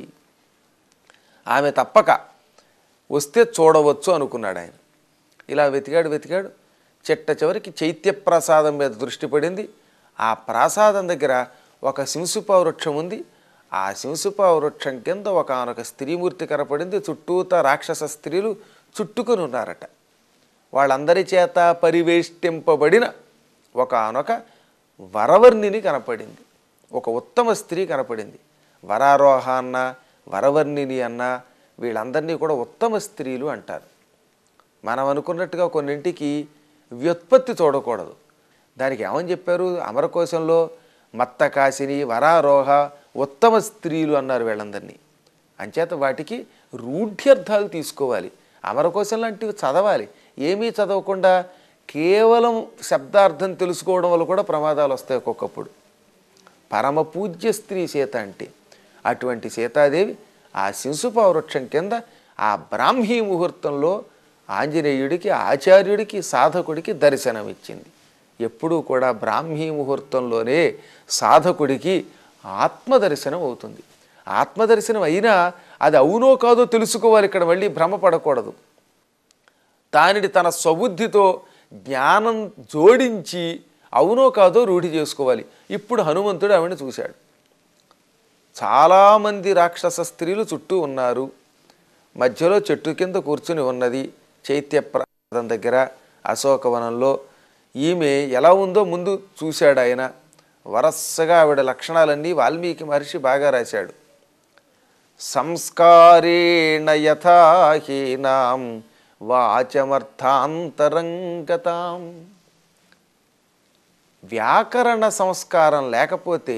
ఆమె తప్పక వస్తే చూడవచ్చు అనుకున్నాడు ఆయన. ఇలా వెతికాడు. చిట్ట చివరికి చైత్య ప్రసాదం మీద దృష్టి పడింది. ఆ ప్రసాదం దగ్గర ఒక శింసుపా వృక్షం ఉంది. ఆ శింసుపా వృక్షం కింద ఒకనొక స్త్రీమూర్తి కనపడింది. చుట్టూతా రాక్షస స్త్రీలు చుట్టుకొని ఉన్నారట. వాళ్ళందరి చేత పరివేష్టింపబడిన ఒకనొక వరవర్ణిని కనపడింది. ఒక ఉత్తమ స్త్రీ కనపడింది. వరారోహ అన్న, వరవర్ణిని అన్న వీళ్ళందరినీ కూడా ఉత్తమ స్త్రీలు అంటారు. మనం అనుకున్నట్టుగా కొన్నింటికి వ్యుత్పత్తి చూడకూడదు. దానికి ఏమని చెప్పారు అమరకోశంలో? మత్తకాశిని, వరారోహ, ఉత్తమ స్త్రీలు అన్నారు వీళ్ళందరినీ. అంచేత వాటికి రూఢ్యర్థాలు తీసుకోవాలి. అమరకోశం లాంటివి చదవాలి. ఏమీ చదవకుండా కేవలం శబ్దార్థం తెలుసుకోవడం వల్ల కూడా ప్రమాదాలు వస్తాయి ఒక్కొక్కప్పుడు. పరమ పూజ్య స్త్రీ సీత అంటే అటువంటి సీతాదేవి ఆ శింసుపావృక్షం కింద ఆ బ్రాహ్మీ ముహూర్తంలో ఆంజనేయుడికి, ఆచార్యుడికి, సాధకుడికి దర్శనమిచ్చింది. ఎప్పుడూ కూడా బ్రాహ్మీ ముహూర్తంలోనే సాధకుడికి ఆత్మదర్శనం అవుతుంది. ఆత్మదర్శనం అయినా అది అవునో కాదో తెలుసుకోవాలి. ఇక్కడ మళ్ళీ భ్రమపడకూడదు. దానిని తన స్వబుద్ధితో జ్ఞానం జోడించి అవునో కాదో రూఢి చేసుకోవాలి. ఇప్పుడు హనుమంతుడు ఆవిడని చూశాడు. చాలామంది రాక్షస స్త్రీలు చుట్టూ ఉన్నారు. మధ్యలో చెట్టు కింద కూర్చుని ఉన్నది చైత్యప్రాంతం దగ్గర అశోకవనంలో. ఈమె ఎలా ఉందో ముందు చూశాడు ఆయన. వరసగా ఆవిడ లక్షణాలన్నీ వాల్మీకి మహర్షి బాగా రాశాడు. సంస్కారేణ యథాహీనాం వాచమర్థాంతరంగతాం. వ్యాకరణ సంస్కారం లేకపోతే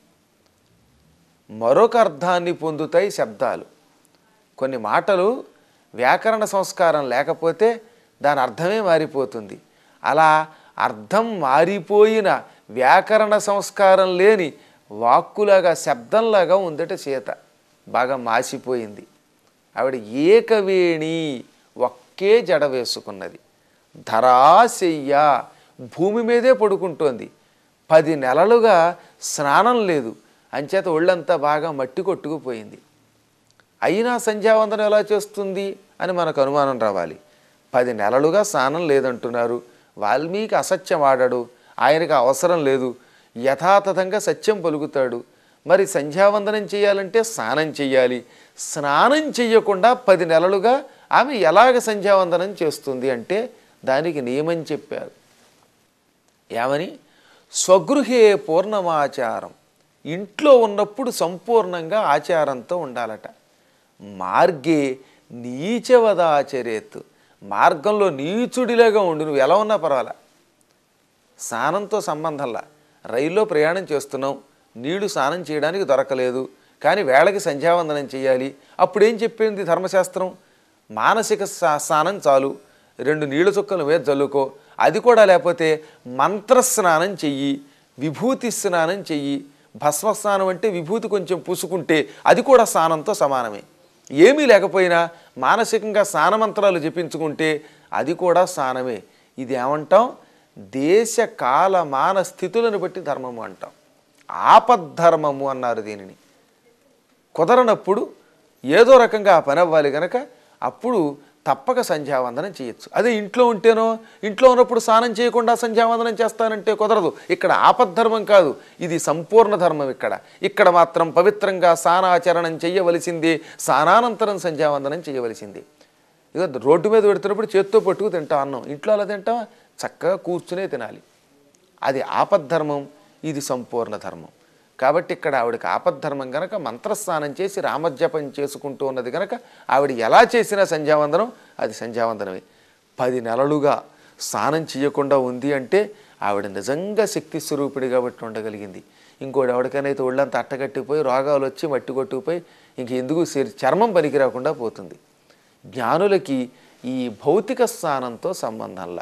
మరొక అర్థాన్ని పొందుతాయి శబ్దాలు. కొన్ని మాటలు వ్యాకరణ సంస్కారం లేకపోతే దాని అర్థమే మారిపోతుంది. అలా అర్థం మారిపోయిన వ్యాకరణ సంస్కారం లేని వాక్కులాగా శబ్దంలాగా ఉందట సీత. బాగా మాసిపోయింది. ఆవిడ ఏకవేణి, ఒక్కే జడ వేసుకున్నది. ధరాశయ్య, భూమి మీదే పడుకుంటోంది. 10 నెలలుగా స్నానం లేదు. అంచేత ఒళ్ళంతా బాగా మట్టి కొట్టుకుపోయింది. అయినా సంధ్యావందనం ఎలా చేస్తుంది అని మనకు అనుమానం రావాలి. 10 నెలలుగా స్నానం లేదంటున్నారు. వాల్మీకి అసత్యం ఆడాడు. ఆయనకు అవసరం లేదు. యథాతథంగా సత్యం పలుకుతాడు. మరి సంధ్యావందనం చేయాలంటే స్నానం చెయ్యాలి. స్నానం చెయ్యకుండా 10 నెలలుగా ఆమె ఎలాగ సంధ్యావందనం చేస్తుంది అంటే దానికి నియమం చెప్పారు. ఏమని? స్వగృహే పూర్ణమాచారం. ఇంట్లో ఉన్నప్పుడు సంపూర్ణంగా ఆచారంతో ఉండాలట. మార్గే నీచవదాచరేత్. మార్గంలో నీచుడిలాగా ఉండు. నువ్వు ఎలా ఉన్నా పర్వాలా. స్నానంతో సంబంధంలా. రైల్లో ప్రయాణం చేస్తున్నాం, నీళ్లు స్నానం చేయడానికి దొరకలేదు, కానీ వేళకి సంధ్యావందనం చేయాలి. అప్పుడేం చెప్పింది ధర్మశాస్త్రం? మానసిక స్నానం చాలు, 2 నీళ్ల చుక్కలు మీద జల్లుకో. అది కూడా లేకపోతే మంత్రస్నానం చెయ్యి, విభూతి స్నానం చెయ్యి. భస్మస్నానం అంటే విభూతి కొంచెం పూసుకుంటే అది కూడా స్నానంతో సమానమే. ఏమీ లేకపోయినా మానసికంగా స్నానమంత్రాలు జపించుకుంటే అది కూడా స్నానమే. ఇది ఏమంటాం? దేశ కాల మాన స్థితులను బట్టి ధర్మము అంటాం. ఆపద్ధర్మము అన్నారు దీనిని. కుదరనప్పుడు ఏదో రకంగా ఆ పని అవ్వాలి కనుక అప్పుడు తప్పక సంధ్యావందనం చేయొచ్చు. అదే ఇంట్లో ఉంటేనో, ఇంట్లో ఉన్నప్పుడు స్నానం చేయకుండా సంధ్యావందనం చేస్తానంటే కుదరదు. ఇక్కడ ఆపద్ధర్మం కాదు, ఇది సంపూర్ణ ధర్మం. ఇక్కడ మాత్రం పవిత్రంగా స్నానాచరణం చెయ్యవలసిందే. స్నానానంతరం సంధ్యావందనం చేయవలసిందే. ఇక రోడ్డు మీద పెడుతున్నప్పుడు చేత్తో పట్టుకు తింటాం అన్నం. ఇంట్లో అలా తింటాం, చక్కగా కూర్చునే తినాలి. అది ఆపద్ధర్మం, ఇది సంపూర్ణ ధర్మం. కాబట్టి ఇక్కడ ఆవిడకి ఆపద్ధర్మం కనుక మంత్రస్నానం చేసి రామజపం చేసుకుంటూ ఉన్నది కనుక ఆవిడ ఎలా చేసినా సంధ్యావందనం అది సంధ్యావందనమే. 10 నెలలుగా స్నానం చేయకుండా ఉంది అంటే ఆవిడ నిజంగా శక్తి స్వరూపిడి కాబట్టి ఉండగలిగింది. ఇంకోటి ఎవరికైనా ఒళ్ళంతా అట్టగట్టిపోయి రోగాలు వచ్చి మట్టి కొట్టుకుపోయి ఇంక ఎందుకు చర్మం పనికి రాకుండా పోతుంది. జ్ఞానులకి ఈ భౌతిక స్నానంతో సంబంధంలా.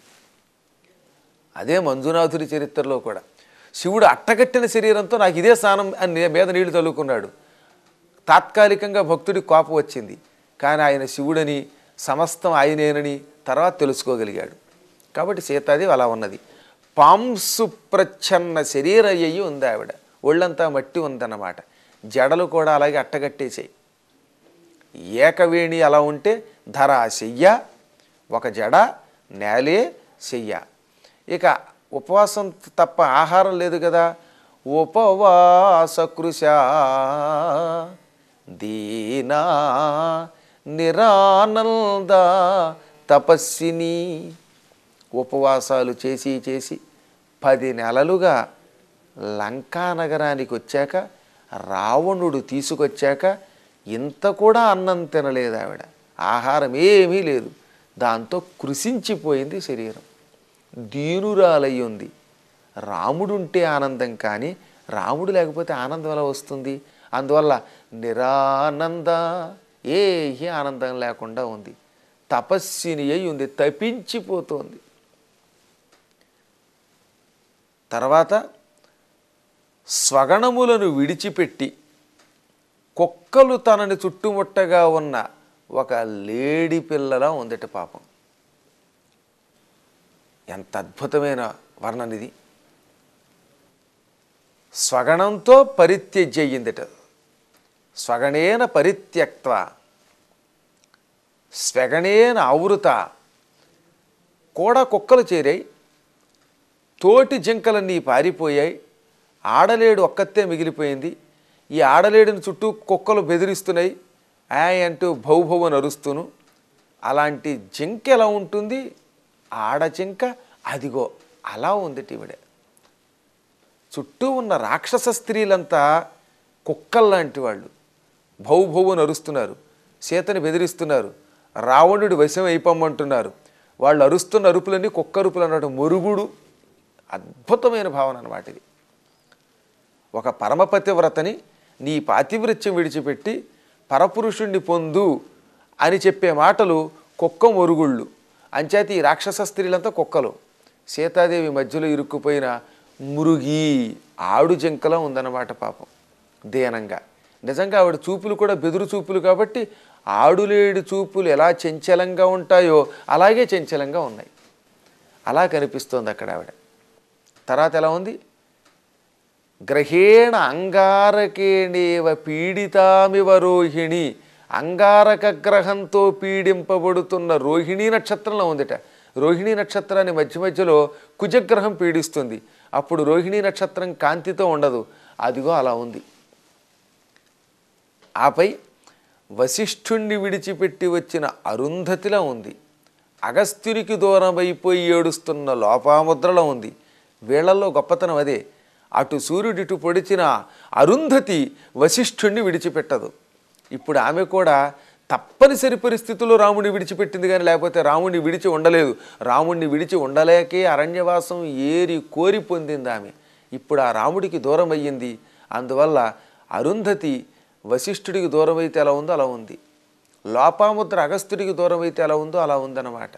అదే మంజునాథుడి చరిత్రలో కూడా శివుడు అట్టగట్టిన శరీరంతో నాకు ఇదే స్నానం అని మీద నీళ్లు చల్లుకున్నాడు. తాత్కాలికంగా భక్తుడికి కోపం వచ్చింది, కానీ ఆయన శివుడని సమస్తం ఆయనేనని తర్వాత తెలుసుకోగలిగాడు. కాబట్టి సీతాదేవి అలా ఉన్నది. పాంసు ప్రచ్ఛన్న శరీరయ్యి ఉంది ఆవిడ. ఒళ్ళంతా మట్టి ఉందన్నమాట. జడలు కూడా అలాగే అట్టగట్టేసాయి. ఏకవేణి అలా ఉంటే ధరా శయ్య, ఒక జడ, నేలే శయ్య. ఇక ఉపవాసం తప్ప ఆహారం లేదు కదా. ఉపవాస కృశా దీనా నిరానంద తపస్విని. ఉపవాసాలు చేసి చేసి 10 నెలలుగా లంకా నగరానికి వచ్చాక రావణుడు తీసుకొచ్చాక ఇంత కూడా అన్నం తినలేదు ఆవిడ. ఆహారం ఏమీ లేదు. దాంతో కృషించిపోయింది శరీరం. దీనురాలయ్యి ఉంది. రాముడుంటే ఆనందం, కానీ రాముడు లేకపోతే ఆనందం ఎలా వస్తుంది? అందువల్ల నిరానంద, ఏ ఆనందం లేకుండా ఉంది. తపస్విని అయి ఉంది, తపించిపోతోంది. తర్వాత స్వగణములను విడిచిపెట్టి కుక్కలు తనని చుట్టుముట్టగా ఉన్న ఒక లేడి పిల్లలా ఉందట పాపం. ఎంత అద్భుతమైన వర్ణనిది. స్వగణంతో పరిత్యజ్యయిందట. స్వగణేన పరిత్యక్త స్వగణేన ఆవృత. కూడా కుక్కలు చేరాయి, తోటి జింకలన్నీ పారిపోయాయి, ఆడలేడు ఒక్కతే మిగిలిపోయింది. ఈ ఆడలేడుని చుట్టూ కుక్కలు బెదిరిస్తున్నాయి, అంటూ భౌభౌ నరుస్తూను. అలాంటి జింక ఎలా ఉంటుంది? ఆడజింక అదిగో అలా ఉంది ఈవిడే. చుట్టూ ఉన్న రాక్షస స్త్రీలంతా కుక్కల్లాంటి వాళ్ళు, భౌభౌ నరుస్తున్నారు, సీతని బెదిరిస్తున్నారు, రావణుడి వశం అయిపోమంటున్నారు. వాళ్ళు అరుస్తున్న అరుపులన్నీ కుక్క అరుపులు అన్నట్టు మొరుగుడు. అద్భుతమైన భావన అన్నమాట ఇది. ఒక పరమపతివ్రతని నీ పాతివ్రత్యం విడిచిపెట్టి పరపురుషుణ్ణి పొందు అని చెప్పే మాటలు కుక్క మొరుగుళ్ళు. అంచేత ఈ రాక్షస స్త్రీలంతా కుక్కలు. సీతాదేవి మధ్యలో ఇరుక్కుపోయిన మురుగి ఆడు జింకలా ఉందన్నమాట పాపం, దీనంగా. నిజంగా ఆవిడ చూపులు కూడా బెదురు చూపులు కాబట్టి ఆడులేడి చూపులు ఎలా చంచలంగా ఉంటాయో అలాగే చంచలంగా ఉన్నాయి. అలా కనిపిస్తోంది అక్కడ ఆవిడ. తర్వాత ఎలా ఉంది? గ్రహేణ అంగారకేణేవ పీడితామివ రోహిణి. అంగారక గ్రహంతో పీడింపబడుతున్న రోహిణీ నక్షత్రంలో ఉందిట. రోహిణీ నక్షత్రాన్ని మధ్య మధ్యలో కుజగ్రహం పీడిస్తుంది. అప్పుడు రోహిణీ నక్షత్రం కాంతితో ఉండదు, అదిగో అలా ఉంది. ఆపై వశిష్ఠుణ్ణి విడిచిపెట్టి వచ్చిన అరుంధతిలా ఉంది. అగస్త్యునికి దూరమైపోయి ఏడుస్తున్న లోపాముద్రలో ఉంది. వీళ్లలో గొప్పతనం అదే. అటు సూర్యుడు ఇటు పొడిచిన అరుంధతి వశిష్ఠుణ్ణి విడిచిపెట్టదు. ఇప్పుడు ఆమె కూడా తప్పనిసరి పరిస్థితుల్లో రాముడిని విడిచిపెట్టింది, కానీ లేకపోతే రాముడిని విడిచి ఉండలేదు. రాముడిని విడిచి ఉండలేకే అరణ్యవాసం ఏరి కోరి పొందింది ఆమె. ఇప్పుడు ఆ రాముడికి దూరం అయ్యింది. అందువల్ల అరుంధతి వశిష్ఠుడికి దూరం అయితే ఎలా ఉందో అలా ఉంది. లోపాముద్ర అగస్త్యుడికి దూరం అయితే ఎలా ఉందో అలా ఉందన్నమాట.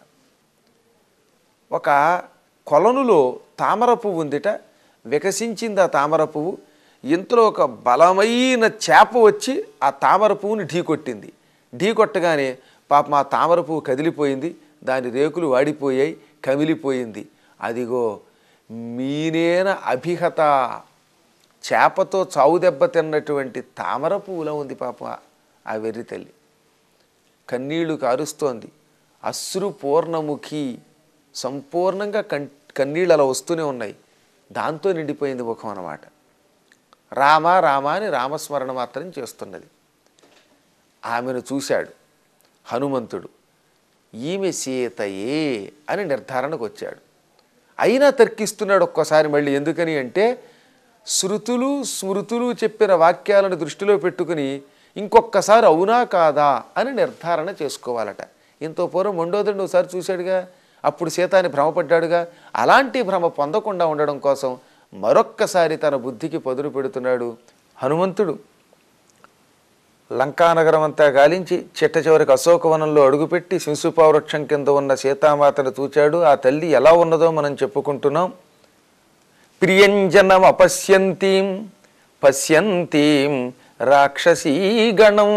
ఒక కొలనులో తామర పువ్వు ఉందిట, వికసించింది ఆ తామర పువ్వు. ఇంతలో ఒక బలమైన చేప వచ్చి ఆ తామర పువ్వుని ఢీకొట్టింది. ఢీకొట్టగానే పాపం ఆ తామర పువ్వు కదిలిపోయింది, దాని రేకులు వాడిపోయాయి, కమిలిపోయింది. అదిగో మీనేన అభిహత, చేపతో చావు దెబ్బ తిన్నటువంటి తామర పువ్వులా ఉంది పాప ఆ వెర్రి తల్లి. కన్నీళ్లు కారుస్తోంది. అశ్రు పూర్ణముఖి, సంపూర్ణంగా కన్నీళ్ళు అలా వస్తూనే ఉన్నాయి. దాంతో నిండిపోయింది ముఖం అన్నమాట. రామ రామ అని రామస్మరణ మాత్రం చేస్తున్నది. ఆమెను చూశాడు హనుమంతుడు. ఈమె సీతయే అని నిర్ధారణకు వచ్చాడు. అయినా తర్కిస్తున్నాడు ఒక్కసారి మళ్ళీ. ఎందుకని అంటే శృతులు స్మృతులు చెప్పిన వాక్యాలను దృష్టిలో పెట్టుకుని ఇంకొక్కసారి అవునా కాదా అని నిర్ధారణ చేసుకోవాలట. ఇంతో పూర్వం మొండోదరుడు ఒకసారి చూశాడుగా, అప్పుడు సీతాని భ్రమపడ్డాడుగా. అలాంటి భ్రమ పొందకుండా ఉండడం కోసం మరొక్కసారి తన బుద్ధికి పదును పెడుతున్నాడు హనుమంతుడు. లంకానగరం అంతా గాలించి చిట్ట చివరికి అశోకవనంలో అడుగుపెట్టి శింసుపావృక్షం కింద ఉన్న సీతామాతను చూచాడు. ఆ తల్లి ఎలా ఉన్నదో మనం చెప్పుకుంటున్నాం. ప్రియంజనం అపశ్యంతీం పశ్యంతీం రాక్షసీగణం.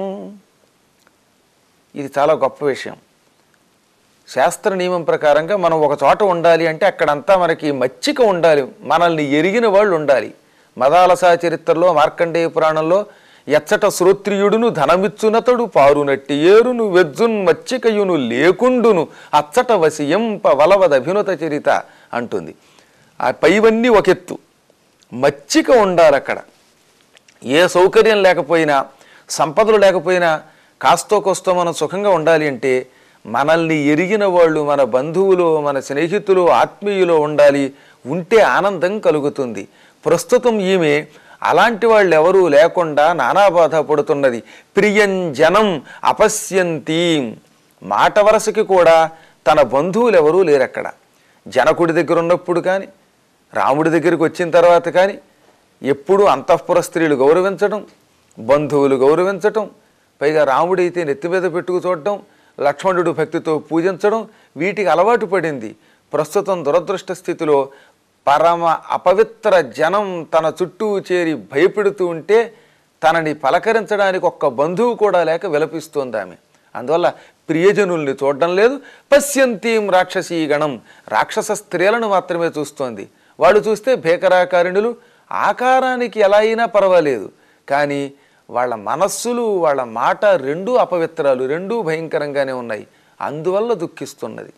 ఇది చాలా గొప్ప విషయం. శాస్త్ర నియమం ప్రకారంగా మనం ఒక చోట ఉండాలి అంటే అక్కడంతా మనకి మచ్చిక ఉండాలి, మనల్ని ఎరిగిన వాళ్ళు ఉండాలి. మదాలసా చరిత్రలో మార్కండేయ పురాణంలో ఎచ్చట శ్రోత్రియుడును ధనమిచ్చునతడు పారునట్టి ఏరును వెజ్జున్ మచ్చికయును లేకుండును అచ్చట వసియంప వలవదభినుత చరిత అంటుంది. ఆ పైవన్నీ ఒకెత్తు, మచ్చిక ఉండాలి అక్కడ. ఏ సౌకర్యం లేకపోయినా, సంపదలు లేకపోయినా కాస్తో కోస్తో మనం సుఖంగా ఉండాలి అంటే మనల్ని ఎరిగిన వాళ్ళు, మన బంధువులు, మన స్నేహితులు, ఆత్మీయులు ఉండాలి. ఉంటే ఆనందం కలుగుతుంది. ప్రస్తుతం ఈమె అలాంటి వాళ్ళు ఎవరూ లేకుండా నానా బాధ పడుతున్నది. ప్రియంజనం అపశ్యంతి, మాట వరసకి కూడా తన బంధువులు ఎవరూ లేరు అక్కడ. జనకుడి దగ్గర ఉన్నప్పుడు కానీ, రాముడి దగ్గరికి వచ్చిన తర్వాత కానీ ఎప్పుడూ అంతఃపుర స్త్రీలు గౌరవించడం, బంధువులు గౌరవించటం, పైగా రాముడైతే నెత్తి మీద పెట్టుకు చూడటం, లక్ష్మణుడు భక్తితో పూజించడం, వీటికి అలవాటు పడింది. ప్రస్తుతం దురదృష్ట స్థితిలో పరమ అపవిత్ర జనం తన చుట్టూ చేరి భయపెడుతూ ఉంటే తనని పలకరించడానికి ఒక్క బంధువు కూడా లేక విలపిస్తోంది ఆమె. అందువల్ల ప్రియజనుల్ని చూడడం లేదు. పశ్యంతీం రాక్షసీగణం, రాక్షస స్త్రీలను మాత్రమే చూస్తోంది. వాళ్ళు చూస్తే భీకరాకారిణులు, ఆకారానికి ఎలా అయినా పర్వాలేదు, కానీ వాళ్ళ మనస్సులు వాళ్ళ మాట రెండూ అపవిత్రాలు, రెండూ భయంకరంగానే ఉన్నాయి. అందువల్ల దుఃఖిస్తున్నది.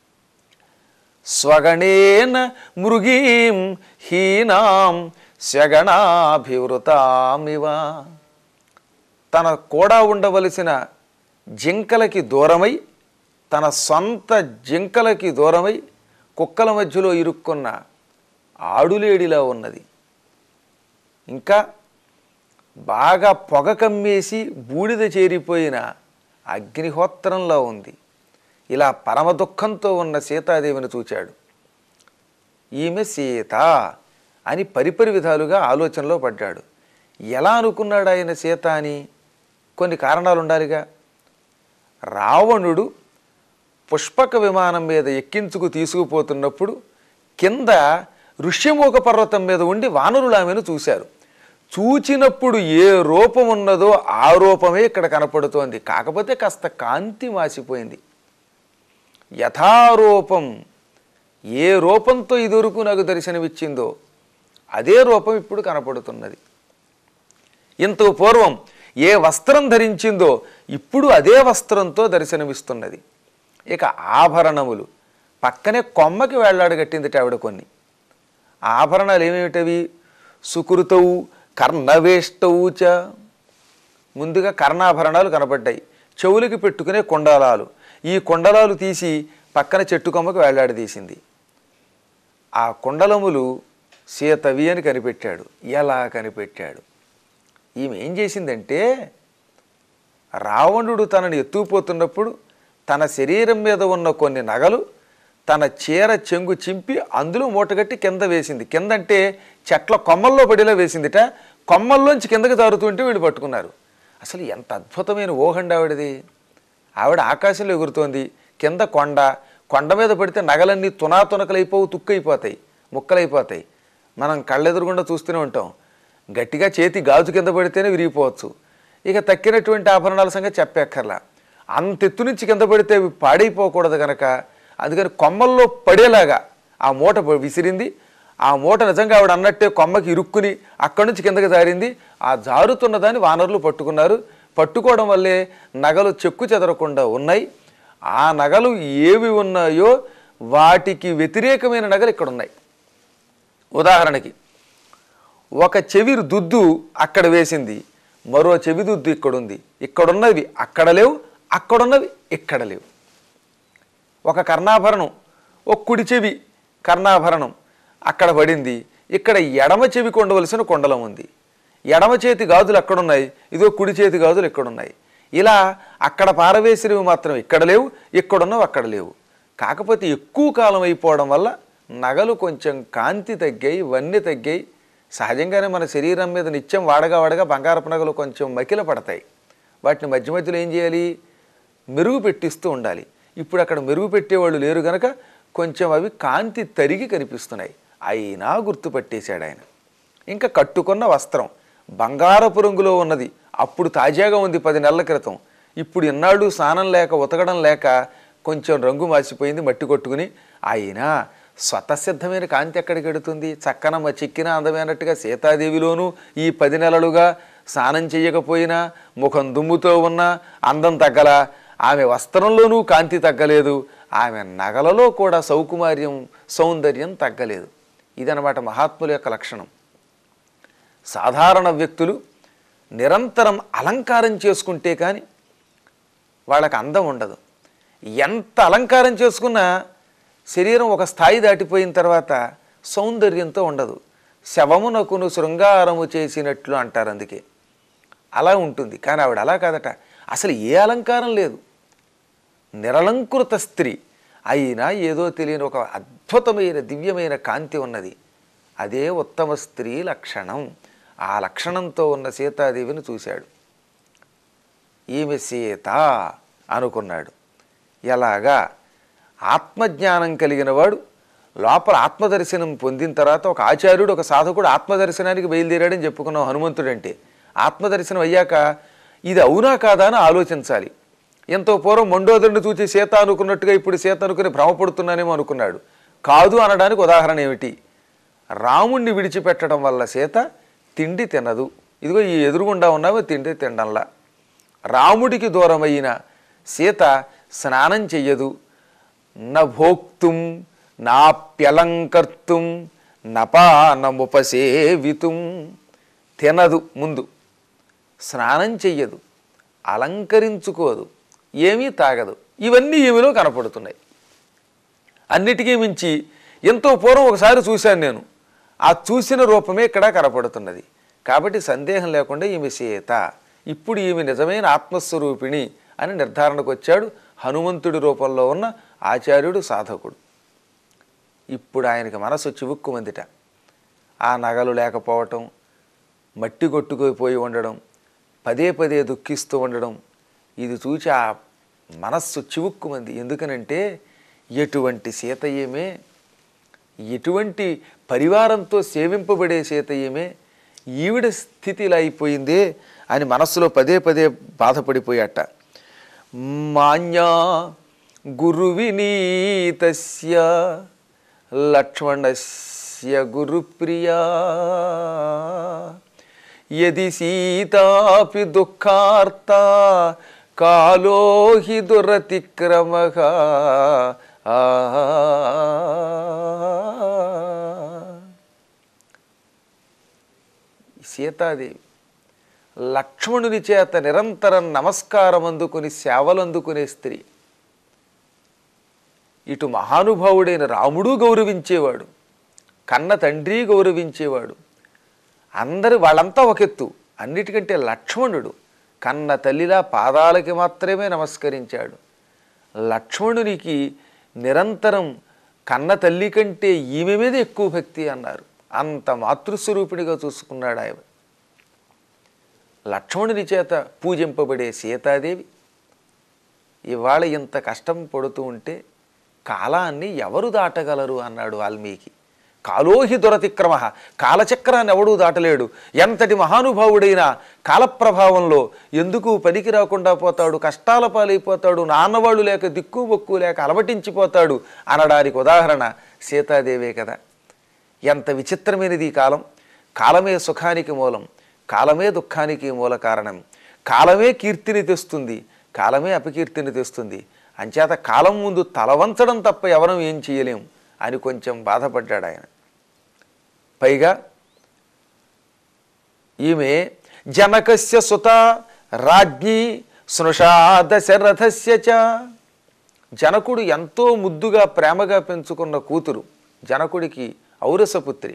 స్వగణేన మృగీం హీనాం స్వగణాభివృతామివ. తన కూడా ఉండవలసిన జింకలకి దూరమై, తన సొంత జింకలకి దూరమై కుక్కల మధ్యలో ఇరుక్కున్న ఆడులేడిలా ఉన్నది. ఇంకా బాగా పొగ కమ్మేసి బూడిద చేరిపోయిన అగ్నిహోత్రంలో ఉంది. ఇలా పరమ దుఃఖంతో ఉన్న సీతాదేవిని చూచాడు. ఈమె సీత అని పరిపరి విధాలుగా ఆలోచనలో పడ్డాడు. ఎలా అనుకున్నాడు ఆయన సీత అని? కొన్ని కారణాలు ఉండాలిగా. రావణుడు పుష్పక విమానం మీద ఎక్కించుకు తీసుకుపోతున్నప్పుడు కింద ఋష్యమూక పర్వతం మీద ఉండి వానరులు ఆమెను చూశారు. చూచినప్పుడు ఏ రూపం ఉన్నదో ఆ రూపమే ఇక్కడ కనపడుతోంది. కాకపోతే కాస్త కాంతి మాసిపోయింది. యథారూపం, ఏ రూపంతో ఇదివరకు నాకు దర్శనమిచ్చిందో అదే రూపం ఇప్పుడు కనపడుతున్నది. ఇంతకు పూర్వం ఏ వస్త్రం ధరించిందో ఇప్పుడు అదే వస్త్రంతో దర్శనమిస్తున్నది. ఇక ఆభరణములు పక్కనే కొమ్మకి వేళ్లాడగట్టిందిట ఆవిడ కొన్ని. ఆభరణాలు ఏమేమిటవి? సుకృతవు కర్ణవేష్టవు చ. ముందుగా కర్ణాభరణాలు కనబడ్డాయి. చెవులకి పెట్టుకునే కుండలాలు. ఈ కుండలాలు తీసి పక్కన చెట్టు కొమ్మకి వేళ్లాడదీసింది. ఆ కుండలములు సీతవి అని కనిపెట్టాడు. ఎలా కనిపెట్టాడు? ఈమె ఏం చేసిందంటే, రావణుడు తనని ఎత్తుకుపోతున్నప్పుడు తన శరీరం మీద ఉన్న కొన్ని నగలు తన చీర చెంగు చింపి అందులో మూటగట్టి కింద వేసింది. కిందంటే చెట్ల కొమ్మల్లో పడేలా వేసిందిట. కొమ్మల్లోంచి కిందకి జారుతుంటే వీళ్ళు పట్టుకున్నారు. అసలు ఎంత అద్భుతమైన ఊహండి ఆవిడది. ఆవిడ ఆకాశంలో ఎగురుతోంది, కింద కొండ, కొండ మీద పడితే నగలన్నీ తునాతునకలైపోవు, తుక్కైపోతాయి, ముక్కలైపోతాయి. మనం కళ్ళెదురుగుండా చూస్తూనే ఉంటాం. గట్టిగా చేతి గాజు కింద పడితేనే విరిగిపోవచ్చు. ఇక తక్కినటువంటి ఆభరణాల సంగతి చెప్పక్కర్లా. అంతెత్తు నుంచి కింద పడితే అవి పాడైపోకూడదు కనుక అందుకని కొమ్మల్లో పడేలాగా ఆ మూట విసిరింది. ఆ మూట నిజంగా ఆవిడ అన్నట్టే కొమ్మకి ఇరుక్కుని అక్కడి నుంచి కిందకి జారింది. ఆ జారుతున్న దాన్ని వానరులు పట్టుకున్నారు. పట్టుకోవడం వల్లే నగలు చెక్కు చెదరకుండా ఉన్నాయి. ఆ నగలు ఏవి ఉన్నాయో వాటికి వ్యతిరేకమైన నగలు ఇక్కడ ఉన్నాయి. ఉదాహరణకి ఒక చెవి దుద్దు అక్కడ వేసింది, మరో చెవి దుద్దు ఇక్కడుంది. ఇక్కడున్నవి అక్కడ లేవు, అక్కడున్నవి ఇక్కడ లేవు. ఒక కర్ణాభరణం, ఒక కుడి చెవి కర్ణాభరణం అక్కడ పడింది, ఇక్కడ ఎడమ చెవికి ఉండవలసిన కుండలం ఉంది. ఎడమ చేతి గాజులు అక్కడున్నాయి, ఇదో కుడి చేతి గాజులు ఇక్కడున్నాయి. ఇలా అక్కడ పారవేసినవి మాత్రం ఇక్కడ లేవు, ఇక్కడున్నవి అక్కడ లేవు. కాకపోతే ఎక్కువ కాలం అయిపోవడం వల్ల నగలు కొంచెం కాంతి తగ్గాయి, వన్నె తగ్గాయి. సహజంగానే మన శరీరం మీద నిత్యం వాడగా బంగారపు నగలు కొంచెం మకిల పడతాయి. వాటిని మధ్య మధ్యలో ఏం చేయాలి? మెరుగు పెట్టిస్తూ ఉండాలి. ఇప్పుడు అక్కడ మెరుగు పెట్టేవాళ్ళు లేరు కనుక కొంచెం అవి కాంతి తరిగి కనిపిస్తున్నాయి. అయినా గుర్తుపట్టేశాడు ఆయన. ఇంకా కట్టుకున్న వస్త్రం బంగారపు రంగులో ఉన్నది. అప్పుడు తాజాగా ఉంది 10 నెలల క్రితం. ఇప్పుడు ఇన్నాళ్ళు స్నానం లేక ఉతకడం లేక కొంచెం రంగు మాసిపోయింది, మట్టి కొట్టుకుని. అయినా స్వతసిద్ధమైన కాంతి ఎక్కడికి ఎడుతుంది? చక్కనమ్మ చిక్కిన అందమైనట్టుగా సీతాదేవిలోనూ ఈ 10 నెలలుగా స్నానం చేయకపోయినా, ముఖం దుమ్ముతో ఉన్న అందం తగ్గల, ఆమె వస్త్రంలోనూ కాంతి తగ్గలేదు, ఆమె నగలలో కూడా సౌకుమార్యం సౌందర్యం తగ్గలేదు. ఇదనమాట మహాత్ముల యొక్క లక్షణం. సాధారణ వ్యక్తులు నిరంతరం అలంకారం చేసుకుంటే కానీ వాళ్ళకి అందం ఉండదు. ఎంత అలంకారం చేసుకున్నా శరీరం ఒక స్థాయి దాటిపోయిన తర్వాత సౌందర్యంతో ఉండదు. శవమునకును శృంగారము చేసినట్లు అంటారు, అందుకే అలా ఉంటుంది. కానీ ఆవిడ అలా కాదట, అసలు ఏ అలంకారం లేదు, నిరలంకృత స్త్రీ. అయినా ఏదో తెలియని ఒక అద్భుతమైన దివ్యమైన కాంతి ఉన్నది. అదే ఉత్తమ స్త్రీ లక్షణం. ఆ లక్షణంతో ఉన్న సీతాదేవిని చూశాడు. ఈమె సీత అనుకున్నాడు. ఎలాగా? ఆత్మజ్ఞానం కలిగిన వాడు లోపల ఆత్మదర్శనం పొందిన తర్వాత ఒక ఆచార్యుడు ఒక సాధకుడు ఆత్మదర్శనానికి బయలుదేరాడని చెప్పుకున్నాం. హనుమంతుడంటే ఆత్మదర్శనం అయ్యాక ఇది అవునా కాదా అని ఆలోచించాలి. ఎంతో పూర్వం మండోదరుని చూచి సీత అనుకున్నట్టుగా ఇప్పుడు సీత అనుకుని భ్రమపడుతున్నానేమో అనుకున్నాడు. కాదు అనడానికి ఉదాహరణ ఏమిటి? రాముణ్ణి విడిచిపెట్టడం వల్ల సీత తిండి తినదు. ఇదిగో ఈ ఎదురుగుండా ఉన్నావో తిండి తినడంలా. రాముడికి దూరమైన సీత స్నానం చెయ్యదు. నభోక్తుం నాప్యలంకర్తుం నపానముపసేవితుం. తినదు, ముందు స్నానం చెయ్యదు, అలంకరించుకోదు, ఏమీ తాగదు. ఇవన్నీ ఈమెలో కనపడుతున్నాయి. అన్నిటికీ మించి ఎంతో పూర్వం ఒకసారి చూశాను నేను, ఆ చూసిన రూపమే ఇక్కడ కనపడుతున్నది. కాబట్టి సందేహం లేకుండా ఈమె సీత. ఇప్పుడు ఈమె నిజమైన ఆత్మస్వరూపిణి అని నిర్ధారణకు వచ్చాడు హనుమంతుడి రూపంలో ఉన్న ఆచార్యుడు సాధకుడు. ఇప్పుడు ఆయనకి మనసు చివుక్కుమందిట. ఆ నగలు లేకపోవటం, మట్టి కొట్టుకుపోయి ఉండడం, పదే పదే దుఃఖిస్తూ ఉండడం, ఇది చూచి ఆ మనస్సు చివుక్కుమంది. ఎందుకనంటే ఎటువంటి సీత ఏమే, ఎటువంటి పరివారంతో సేవింపబడే సీత ఏమే, ఈవిడ స్థితి ఇలా అయిపోయిందే అని మనస్సులో పదే పదే బాధపడిపోయాట. మాన్యా గురువినీతస్య లక్ష్మణస్య గురుప్రియా యది సీతాపి దుఃఖార్త కాలో హి దురతిక్రమః. సీతాదేవి లక్ష్మణుని చేత నిరంతరం నమస్కారం అందుకుని సేవలు అందుకునే స్త్రీ. ఇటు మహానుభావుడైన రాముడు గౌరవించేవాడు, కన్న తండ్రి గౌరవించేవాడు. వాళ్ళంతా ఒకెత్తు. అన్నిటికంటే లక్ష్మణుడు కన్న తల్లిలా పాదాలకి మాత్రమే నమస్కరించాడు. లక్ష్మణునికి నిరంతరం కన్న తల్లి కంటే ఈమె మీద ఎక్కువ భక్తి అన్నారు. అంత మాతృస్వరూపిణిగా చూసుకున్నాడు ఆయన. లక్ష్మణుని చేత పూజింపబడే సీతాదేవి ఇవాళ ఇంత కష్టం పడుతూ ఉంటే కాలాన్ని ఎవరు దాటగలరు అన్నాడు వాల్మీకి. కాలోహి దురతిక్రమ, కాలచక్రాన్ని ఎవడూ దాటలేడు. ఎంతటి మహానుభావుడైనా కాలప్రభావంలో ఎందుకు పనికి రాకుండా పోతాడు, కష్టాల పాలైపోతాడు, నాన్నవాళ్ళు లేక దిక్కు బొక్కు లేక అలమటించిపోతాడు అనడానికి ఉదాహరణ సీతాదేవే కదా. ఎంత విచిత్రమైనది ఈ కాలం. కాలమే సుఖానికి మూలం, కాలమే దుఃఖానికి మూల కారణం. కాలమే కీర్తిని తెస్తుంది, కాలమే అపకీర్తిని తెస్తుంది. అంచేత కాలం ముందు తలవంచడం తప్ప ఎవరం ఏం చేయలేం అని కొంచెం బాధపడ్డాడు ఆయన. పైగా ఈమె జనకస్య సుత రాజ్ఞి స్నుషా దశరథస్య చ. జనకుడు ఎంతో ముద్దుగా ప్రేమగా పెంచుకున్న కూతురు, జనకుడికి ఔరసపుత్రి.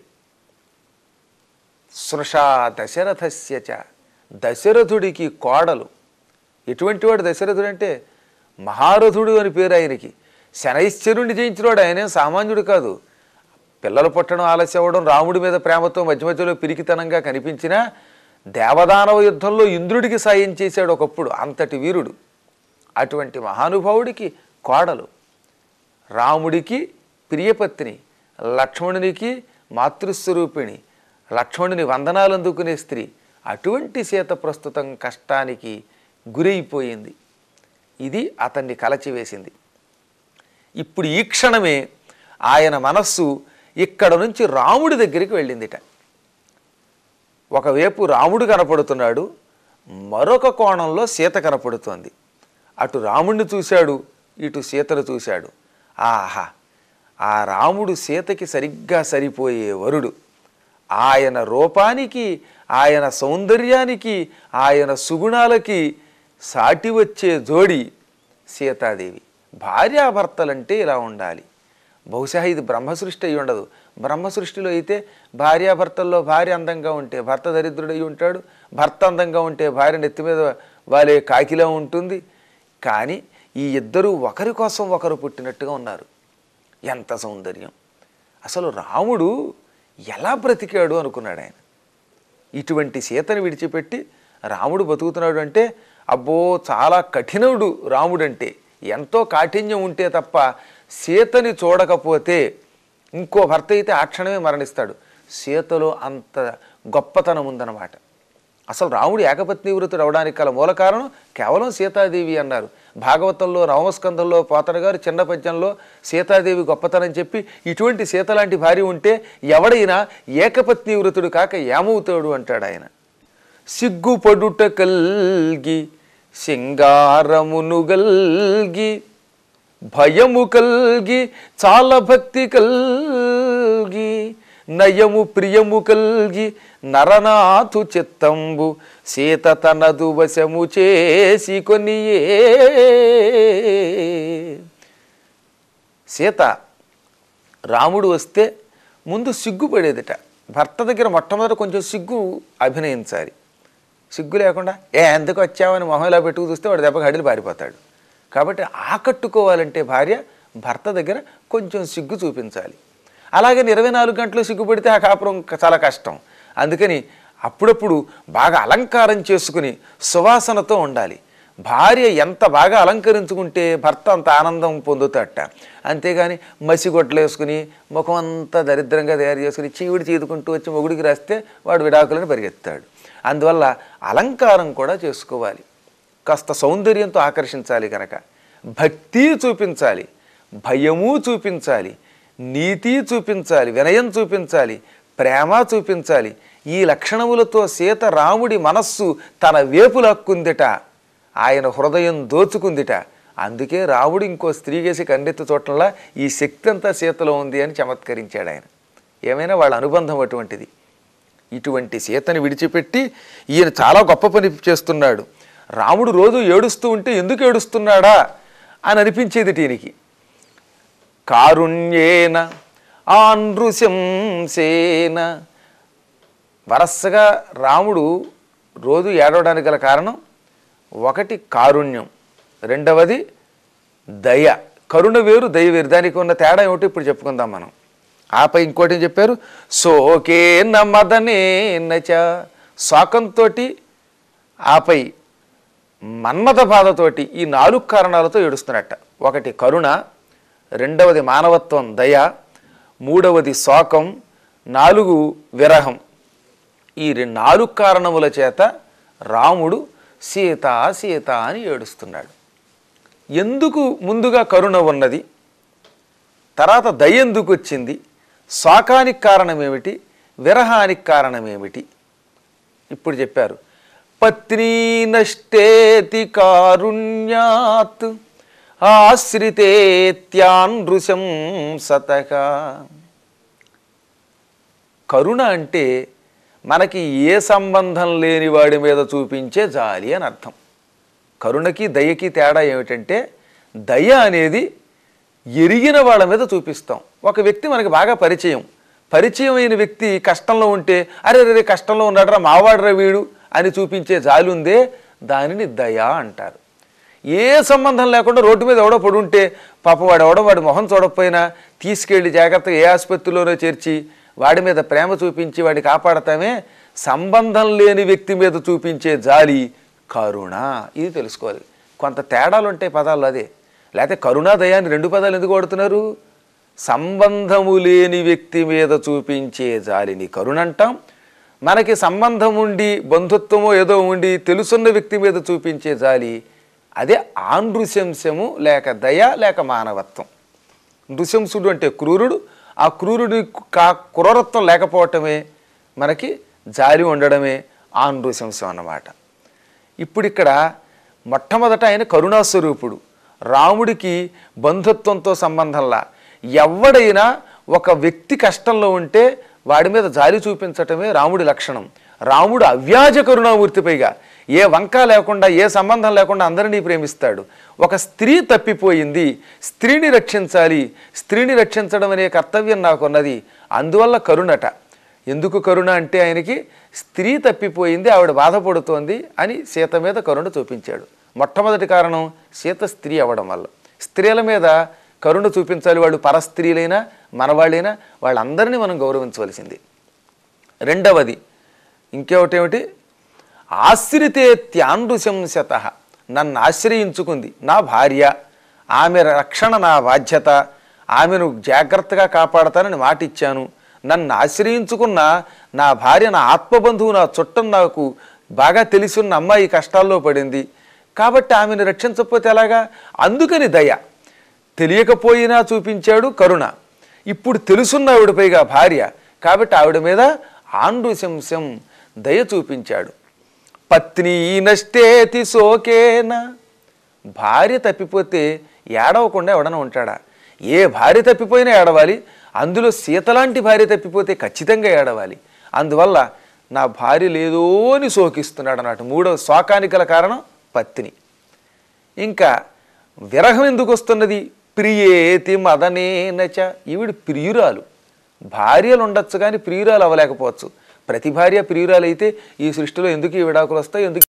స్నుషా దశరథస్య చ, దశరథుడికి కోడలు. ఎటువంటి వాడు దశరథుడు అంటే మహారథుడు అని పేరు ఆయనకి. శనైశ్చరుణ్ణి జయించినవాడు, ఆయనేం సామాన్యుడు కాదు. పిల్లలు పుట్టడం ఆలస్యం అవ్వడం, రాముడి మీద ప్రేమతో మధ్య మధ్యలో పిరికితనంగా కనిపించినా దేవదానవ యుద్ధంలో ఇంద్రుడికి సాయం చేశాడు ఒకప్పుడు, అంతటి వీరుడు. అటువంటి మహానుభావుడికి కోడలు, రాముడికి ప్రియపత్ని, లక్ష్మణునికి మాతృస్వరూపిణి, లక్ష్మణుని వందనాలు అందుకునే స్త్రీ. అటువంటి సీత ప్రస్తుతం కష్టానికి గురైపోయింది. ఇది అతన్ని కలచివేసింది. ఇప్పుడు ఈ క్షణమే ఆయన మనస్సు ఇక్కడ నుంచి రాముడి దగ్గరికి వెళ్ళిందిట. ఒకవైపు రాముడు కనపడుతున్నాడు, మరొక కోణంలో సీత కనపడుతోంది. అటు రాముడిని చూశాడు, ఇటు సీతను చూశాడు. ఆహా, ఆ రాముడు సీతకి సరిగ్గా సరిపోయే వరుడు. ఆయన రూపానికి, ఆయన సౌందర్యానికి, ఆయన సుగుణాలకి సాటి వచ్చే జోడి సీతాదేవి. భార్యాభర్తలంటే ఇలా ఉండాలి. బహుశా ఇది బ్రహ్మసృష్టి అయి ఉండదు. బ్రహ్మసృష్టిలో అయితే భార్యాభర్తల్లో భార్య అందంగా ఉంటే భర్త దరిద్రుడై ఉంటాడు, భర్త అందంగా ఉంటే భార్య నెత్తి మీద వాలే కాకిలా ఉంటుంది. కానీ ఈ ఇద్దరూ ఒకరి కోసం ఒకరు పుట్టినట్టుగా ఉన్నారు. ఎంత సౌందర్యం! అసలు రాముడు ఎలా బ్రతికాడు అనుకున్నాడు ఆయన. ఇటువంటి సీతను విడిచిపెట్టి రాముడు బతుకుతున్నాడు అంటే అబ్బో చాలా కఠినుడు రాముడంటే, ఎంతో కాఠిన్యం ఉంటే తప్ప సీతని చూడకపోతే ఇంకో భర్త అయితే ఆ క్షణమే మరణిస్తాడు. సీతలో అంత గొప్పతనం ఉందన్నమాట. అసలు రాముడు ఏకపత్ని వృతుడు అవడానికి గల మూల కారణం కేవలం సీతాదేవి అన్నారు. భాగవతంలో నవమస్కంధంలో పోతన గారు చిన్న పద్యంలో సీతాదేవి గొప్పతనం చెప్పి ఇటువంటి సీత లాంటి భార్య ఉంటే ఎవడైనా ఏకపత్ని వృతుడు కాక ఏమవుతాడు అంటాడు ఆయన. సిగ్గుపడుట కల్గి సింగారమును గల్గి భయము కల్గి చాలా భక్తి కల్గి నయము ప్రియము కల్గి నరనాథు చిత్తంబు సీత తనదు వశము చేసి కొనియే. సీత రాముడు వస్తే ముందు సిగ్గుపడేదిట. భర్త దగ్గర మొట్టమొదట కొంచెం సిగ్గు అభినయించాలి. సిగ్గు లేకుండా ఎందుకు వచ్చావని మొహంలా పెట్టుకు చూస్తే వాడు దెబ్బకి హడిలు పారిపోతాడు. కాబట్టి ఆకట్టుకోవాలంటే భార్య భర్త దగ్గర కొంచెం సిగ్గు చూపించాలి. అలాగే 24 గంటలు సిగ్గుపడితే ఆ కాపురం చాలా కష్టం. అందుకని అప్పుడప్పుడు బాగా అలంకారం చేసుకుని సువాసనతో ఉండాలి. భార్య ఎంత బాగా అలంకరించుకుంటే భర్త అంత ఆనందం పొందుతాడట. అంతేగాని మసిగొడ్డలు వేసుకుని ముఖం అంతా దరిద్రంగా తయారు చేసుకుని చీవిడి చీదుకుంటూ వచ్చి మొగుడికి రాస్తే వాడు విడాకులను పరిగెత్తాడు. అందువల్ల అలంకారం కూడా చేసుకోవాలి. కాస్త సౌందర్యంతో ఆకర్షించాలి. కనుక భక్తి చూపించాలి, భయము చూపించాలి, నీతి చూపించాలి, వినయం చూపించాలి, ప్రేమ చూపించాలి. ఈ లక్షణములతో సీత రాముడి మనస్సు తన వేపు లాక్కుందిట, ఆయన హృదయం దోచుకుందిట. అందుకే రాముడు ఇంకో స్త్రీకేసి కన్నెత్తి చూడటంలా ఈ శక్తి అంతా సీతలో ఉంది అని చమత్కరించాడు ఆయన. ఏమైనా వాళ్ళ అనుబంధం అటువంటిది. ఇటువంటి సీతని విడిచిపెట్టి ఈయన చాలా గొప్ప పని చేస్తున్నాడు. రాముడు రోజు ఏడుస్తూ ఉంటే ఎందుకు ఏడుస్తున్నాడా అని అనిపించేది ఈయనకి. కారుణ్యేన ఆనృశంసేన. వరసగా రాముడు రోజు ఏడవడానికి గల కారణం ఒకటి కారుణ్యం, రెండవది దయ. కరుణ వేరు, దయ వేరు. దానికి ఉన్న తేడా ఏమిటో ఇప్పుడు చెప్పుకుందాం మనం. ఆపై ఇంకోటి చెప్పారు, శోకేన మదనేనచ. శోకంతో, ఆపై మన్మథ బాధతోటి, ఈ 4 కారణాలతో ఏడుస్తున్నట్ట. ఒకటి కరుణ, రెండవది మానవత్వం దయ, మూడవది శోకం, 4 విరహం. ఈ 4 కారణముల చేత రాముడు సీత సీత అని ఏడుస్తున్నాడు. ఎందుకు ముందుగా కరుణ ఉన్నది, తర్వాత దయ ఎందుకు వచ్చింది, శోకానికి కారణమేమిటి, విరహానికి కారణమేమిటి ఇప్పుడు చెప్పారు. పత్నీ నష్టేతి కారుణ్యాత్ ఆశ్రితేత్యానృశం సతగా. కరుణ అంటే మనకి ఏ సంబంధం లేని వాడి మీద చూపించే జాలి అని అర్థం. కరుణకి దయకి తేడా ఏమిటంటే, దయ అనేది ఎరిగిన వాళ్ళ మీద చూపిస్తాం. ఒక వ్యక్తి మనకి బాగా పరిచయం అయిన వ్యక్తి కష్టంలో ఉంటే అరే రే కష్టంలో ఉన్నాడరా మావాడరా వీడు అని చూపించే జాలి ఉందే, దానిని దయ అంటారు. ఏ సంబంధం లేకుండా రోడ్డు మీద ఎవడో పడుంటే పాపం వాడి మొహం చూడకపోయినా తీసుకెళ్ళి జాగ్రత్తగా ఏ ఆసుపత్రిలోనో చేర్చి వాడి మీద ప్రేమ చూపించి వాడిని కాపాడతామే, సంబంధం లేని వ్యక్తి మీద చూపించే జాలి కరుణ. ఇది తెలుసుకోవాలి. కొంత తేడాలు ఉంటాయి పదాలు, అదే. లేకపోతే కరుణ దయ అని 2 పదాలు ఎందుకు వాడుతున్నారు? సంబంధము లేని వ్యక్తి మీద చూపించే జాలిని కరుణ అంటాం. మనకి సంబంధం ఉండి బంధుత్వమో ఏదో ఉండి తెలుసున్న వ్యక్తి మీద చూపించే జాలి అదే ఆనృశంసము, లేక దయ, లేక మానవత్వం. నృశంసుడు అంటే క్రూరుడు, ఆ క్రూరుడి క్రూరత్వం లేకపోవటమే మనకి జాలి ఉండడమే ఆనృశంసం అన్నమాట. ఇప్పుడు ఇక్కడ మొట్టమొదట ఆయన కరుణాస్వరూపుడు. రాముడికి బంధుత్వంతో సంబంధంలా ఎవడైనా ఒక వ్యక్తి కష్టంలో ఉంటే వాడి మీద జాలి చూపించటమే రాముడి లక్షణం. రాముడు అవ్యాజ కరుణామూర్తి. పైగా ఏ వంక లేకుండా ఏ సంబంధం లేకుండా అందరినీ ప్రేమిస్తాడు. ఒక స్త్రీ తప్పిపోయింది, స్త్రీని రక్షించాలి, స్త్రీని రక్షించడం అనే కర్తవ్యం నాకున్నది, అందువల్ల కరుణట. ఎందుకు కరుణ అంటే ఆయనకి స్త్రీ తప్పిపోయింది, ఆవిడ బాధపడుతోంది అని సీత మీద కరుణ చూపించాడు. మొట్టమొదటి కారణం సీత స్త్రీ అవ్వడం వల్ల. స్త్రీల మీద కరుణ చూపించాలి. వాళ్ళు పరస్త్రీలైనా మనవాళ్ళైనా వాళ్ళందరినీ మనం గౌరవించవలసింది. రెండవది ఇంకేమిటేమిటి, ఆశ్రితే త్యానృశంసత, నన్ను ఆశ్రయించుకుంది నా భార్య, ఆమె రక్షణ నా బాధ్యత, ఆమెను జాగ్రత్తగా కాపాడతానని మాటిచ్చాను. నన్ను ఆశ్రయించుకున్న నా భార్య నా ఆత్మబంధువు, నా చుట్టం, నాకు బాగా తెలిసిన అమ్మాయి కష్టాల్లో పడింది కాబట్టి ఆమెను రక్షించకపోతే ఎలాగా? అందుకని దయ. తెలియకపోయినా చూపించాడు కరుణ. ఇప్పుడు తెలుసున్న ఆవిడ పైగా భార్య కాబట్టి ఆవిడ మీద ఆండుశంసం దయ చూపించాడు. పత్ని నష్టేతి శోకేన, భార్య తప్పిపోతే ఏడవకుండా ఎవడన్నా ఉంటాడా? ఏ భార్య తప్పిపోయినా ఏడవాలి, అందులో సీతలాంటి భార్య తప్పిపోతే ఖచ్చితంగా ఏడవాలి. అందువల్ల నా భార్య లేదో అని శోకిస్తున్నాడు అన్నట్టు. మూడవ శోకానికి గల కారణం పత్ని. ఇంకా విరహం ఎందుకు వస్తున్నది? ప్రియేతి మదనేనచ, ఈవిడ ప్రియురాలు. భార్యలు ఉండొచ్చు కానీ ప్రియురాలు అవ్వలేకపోవచ్చు. ప్రతి భార్య ప్రియురాలు అయితే ఈ సృష్టిలో ఎందుకు ఈ విడాకులు వస్తాయి, ఎందుకు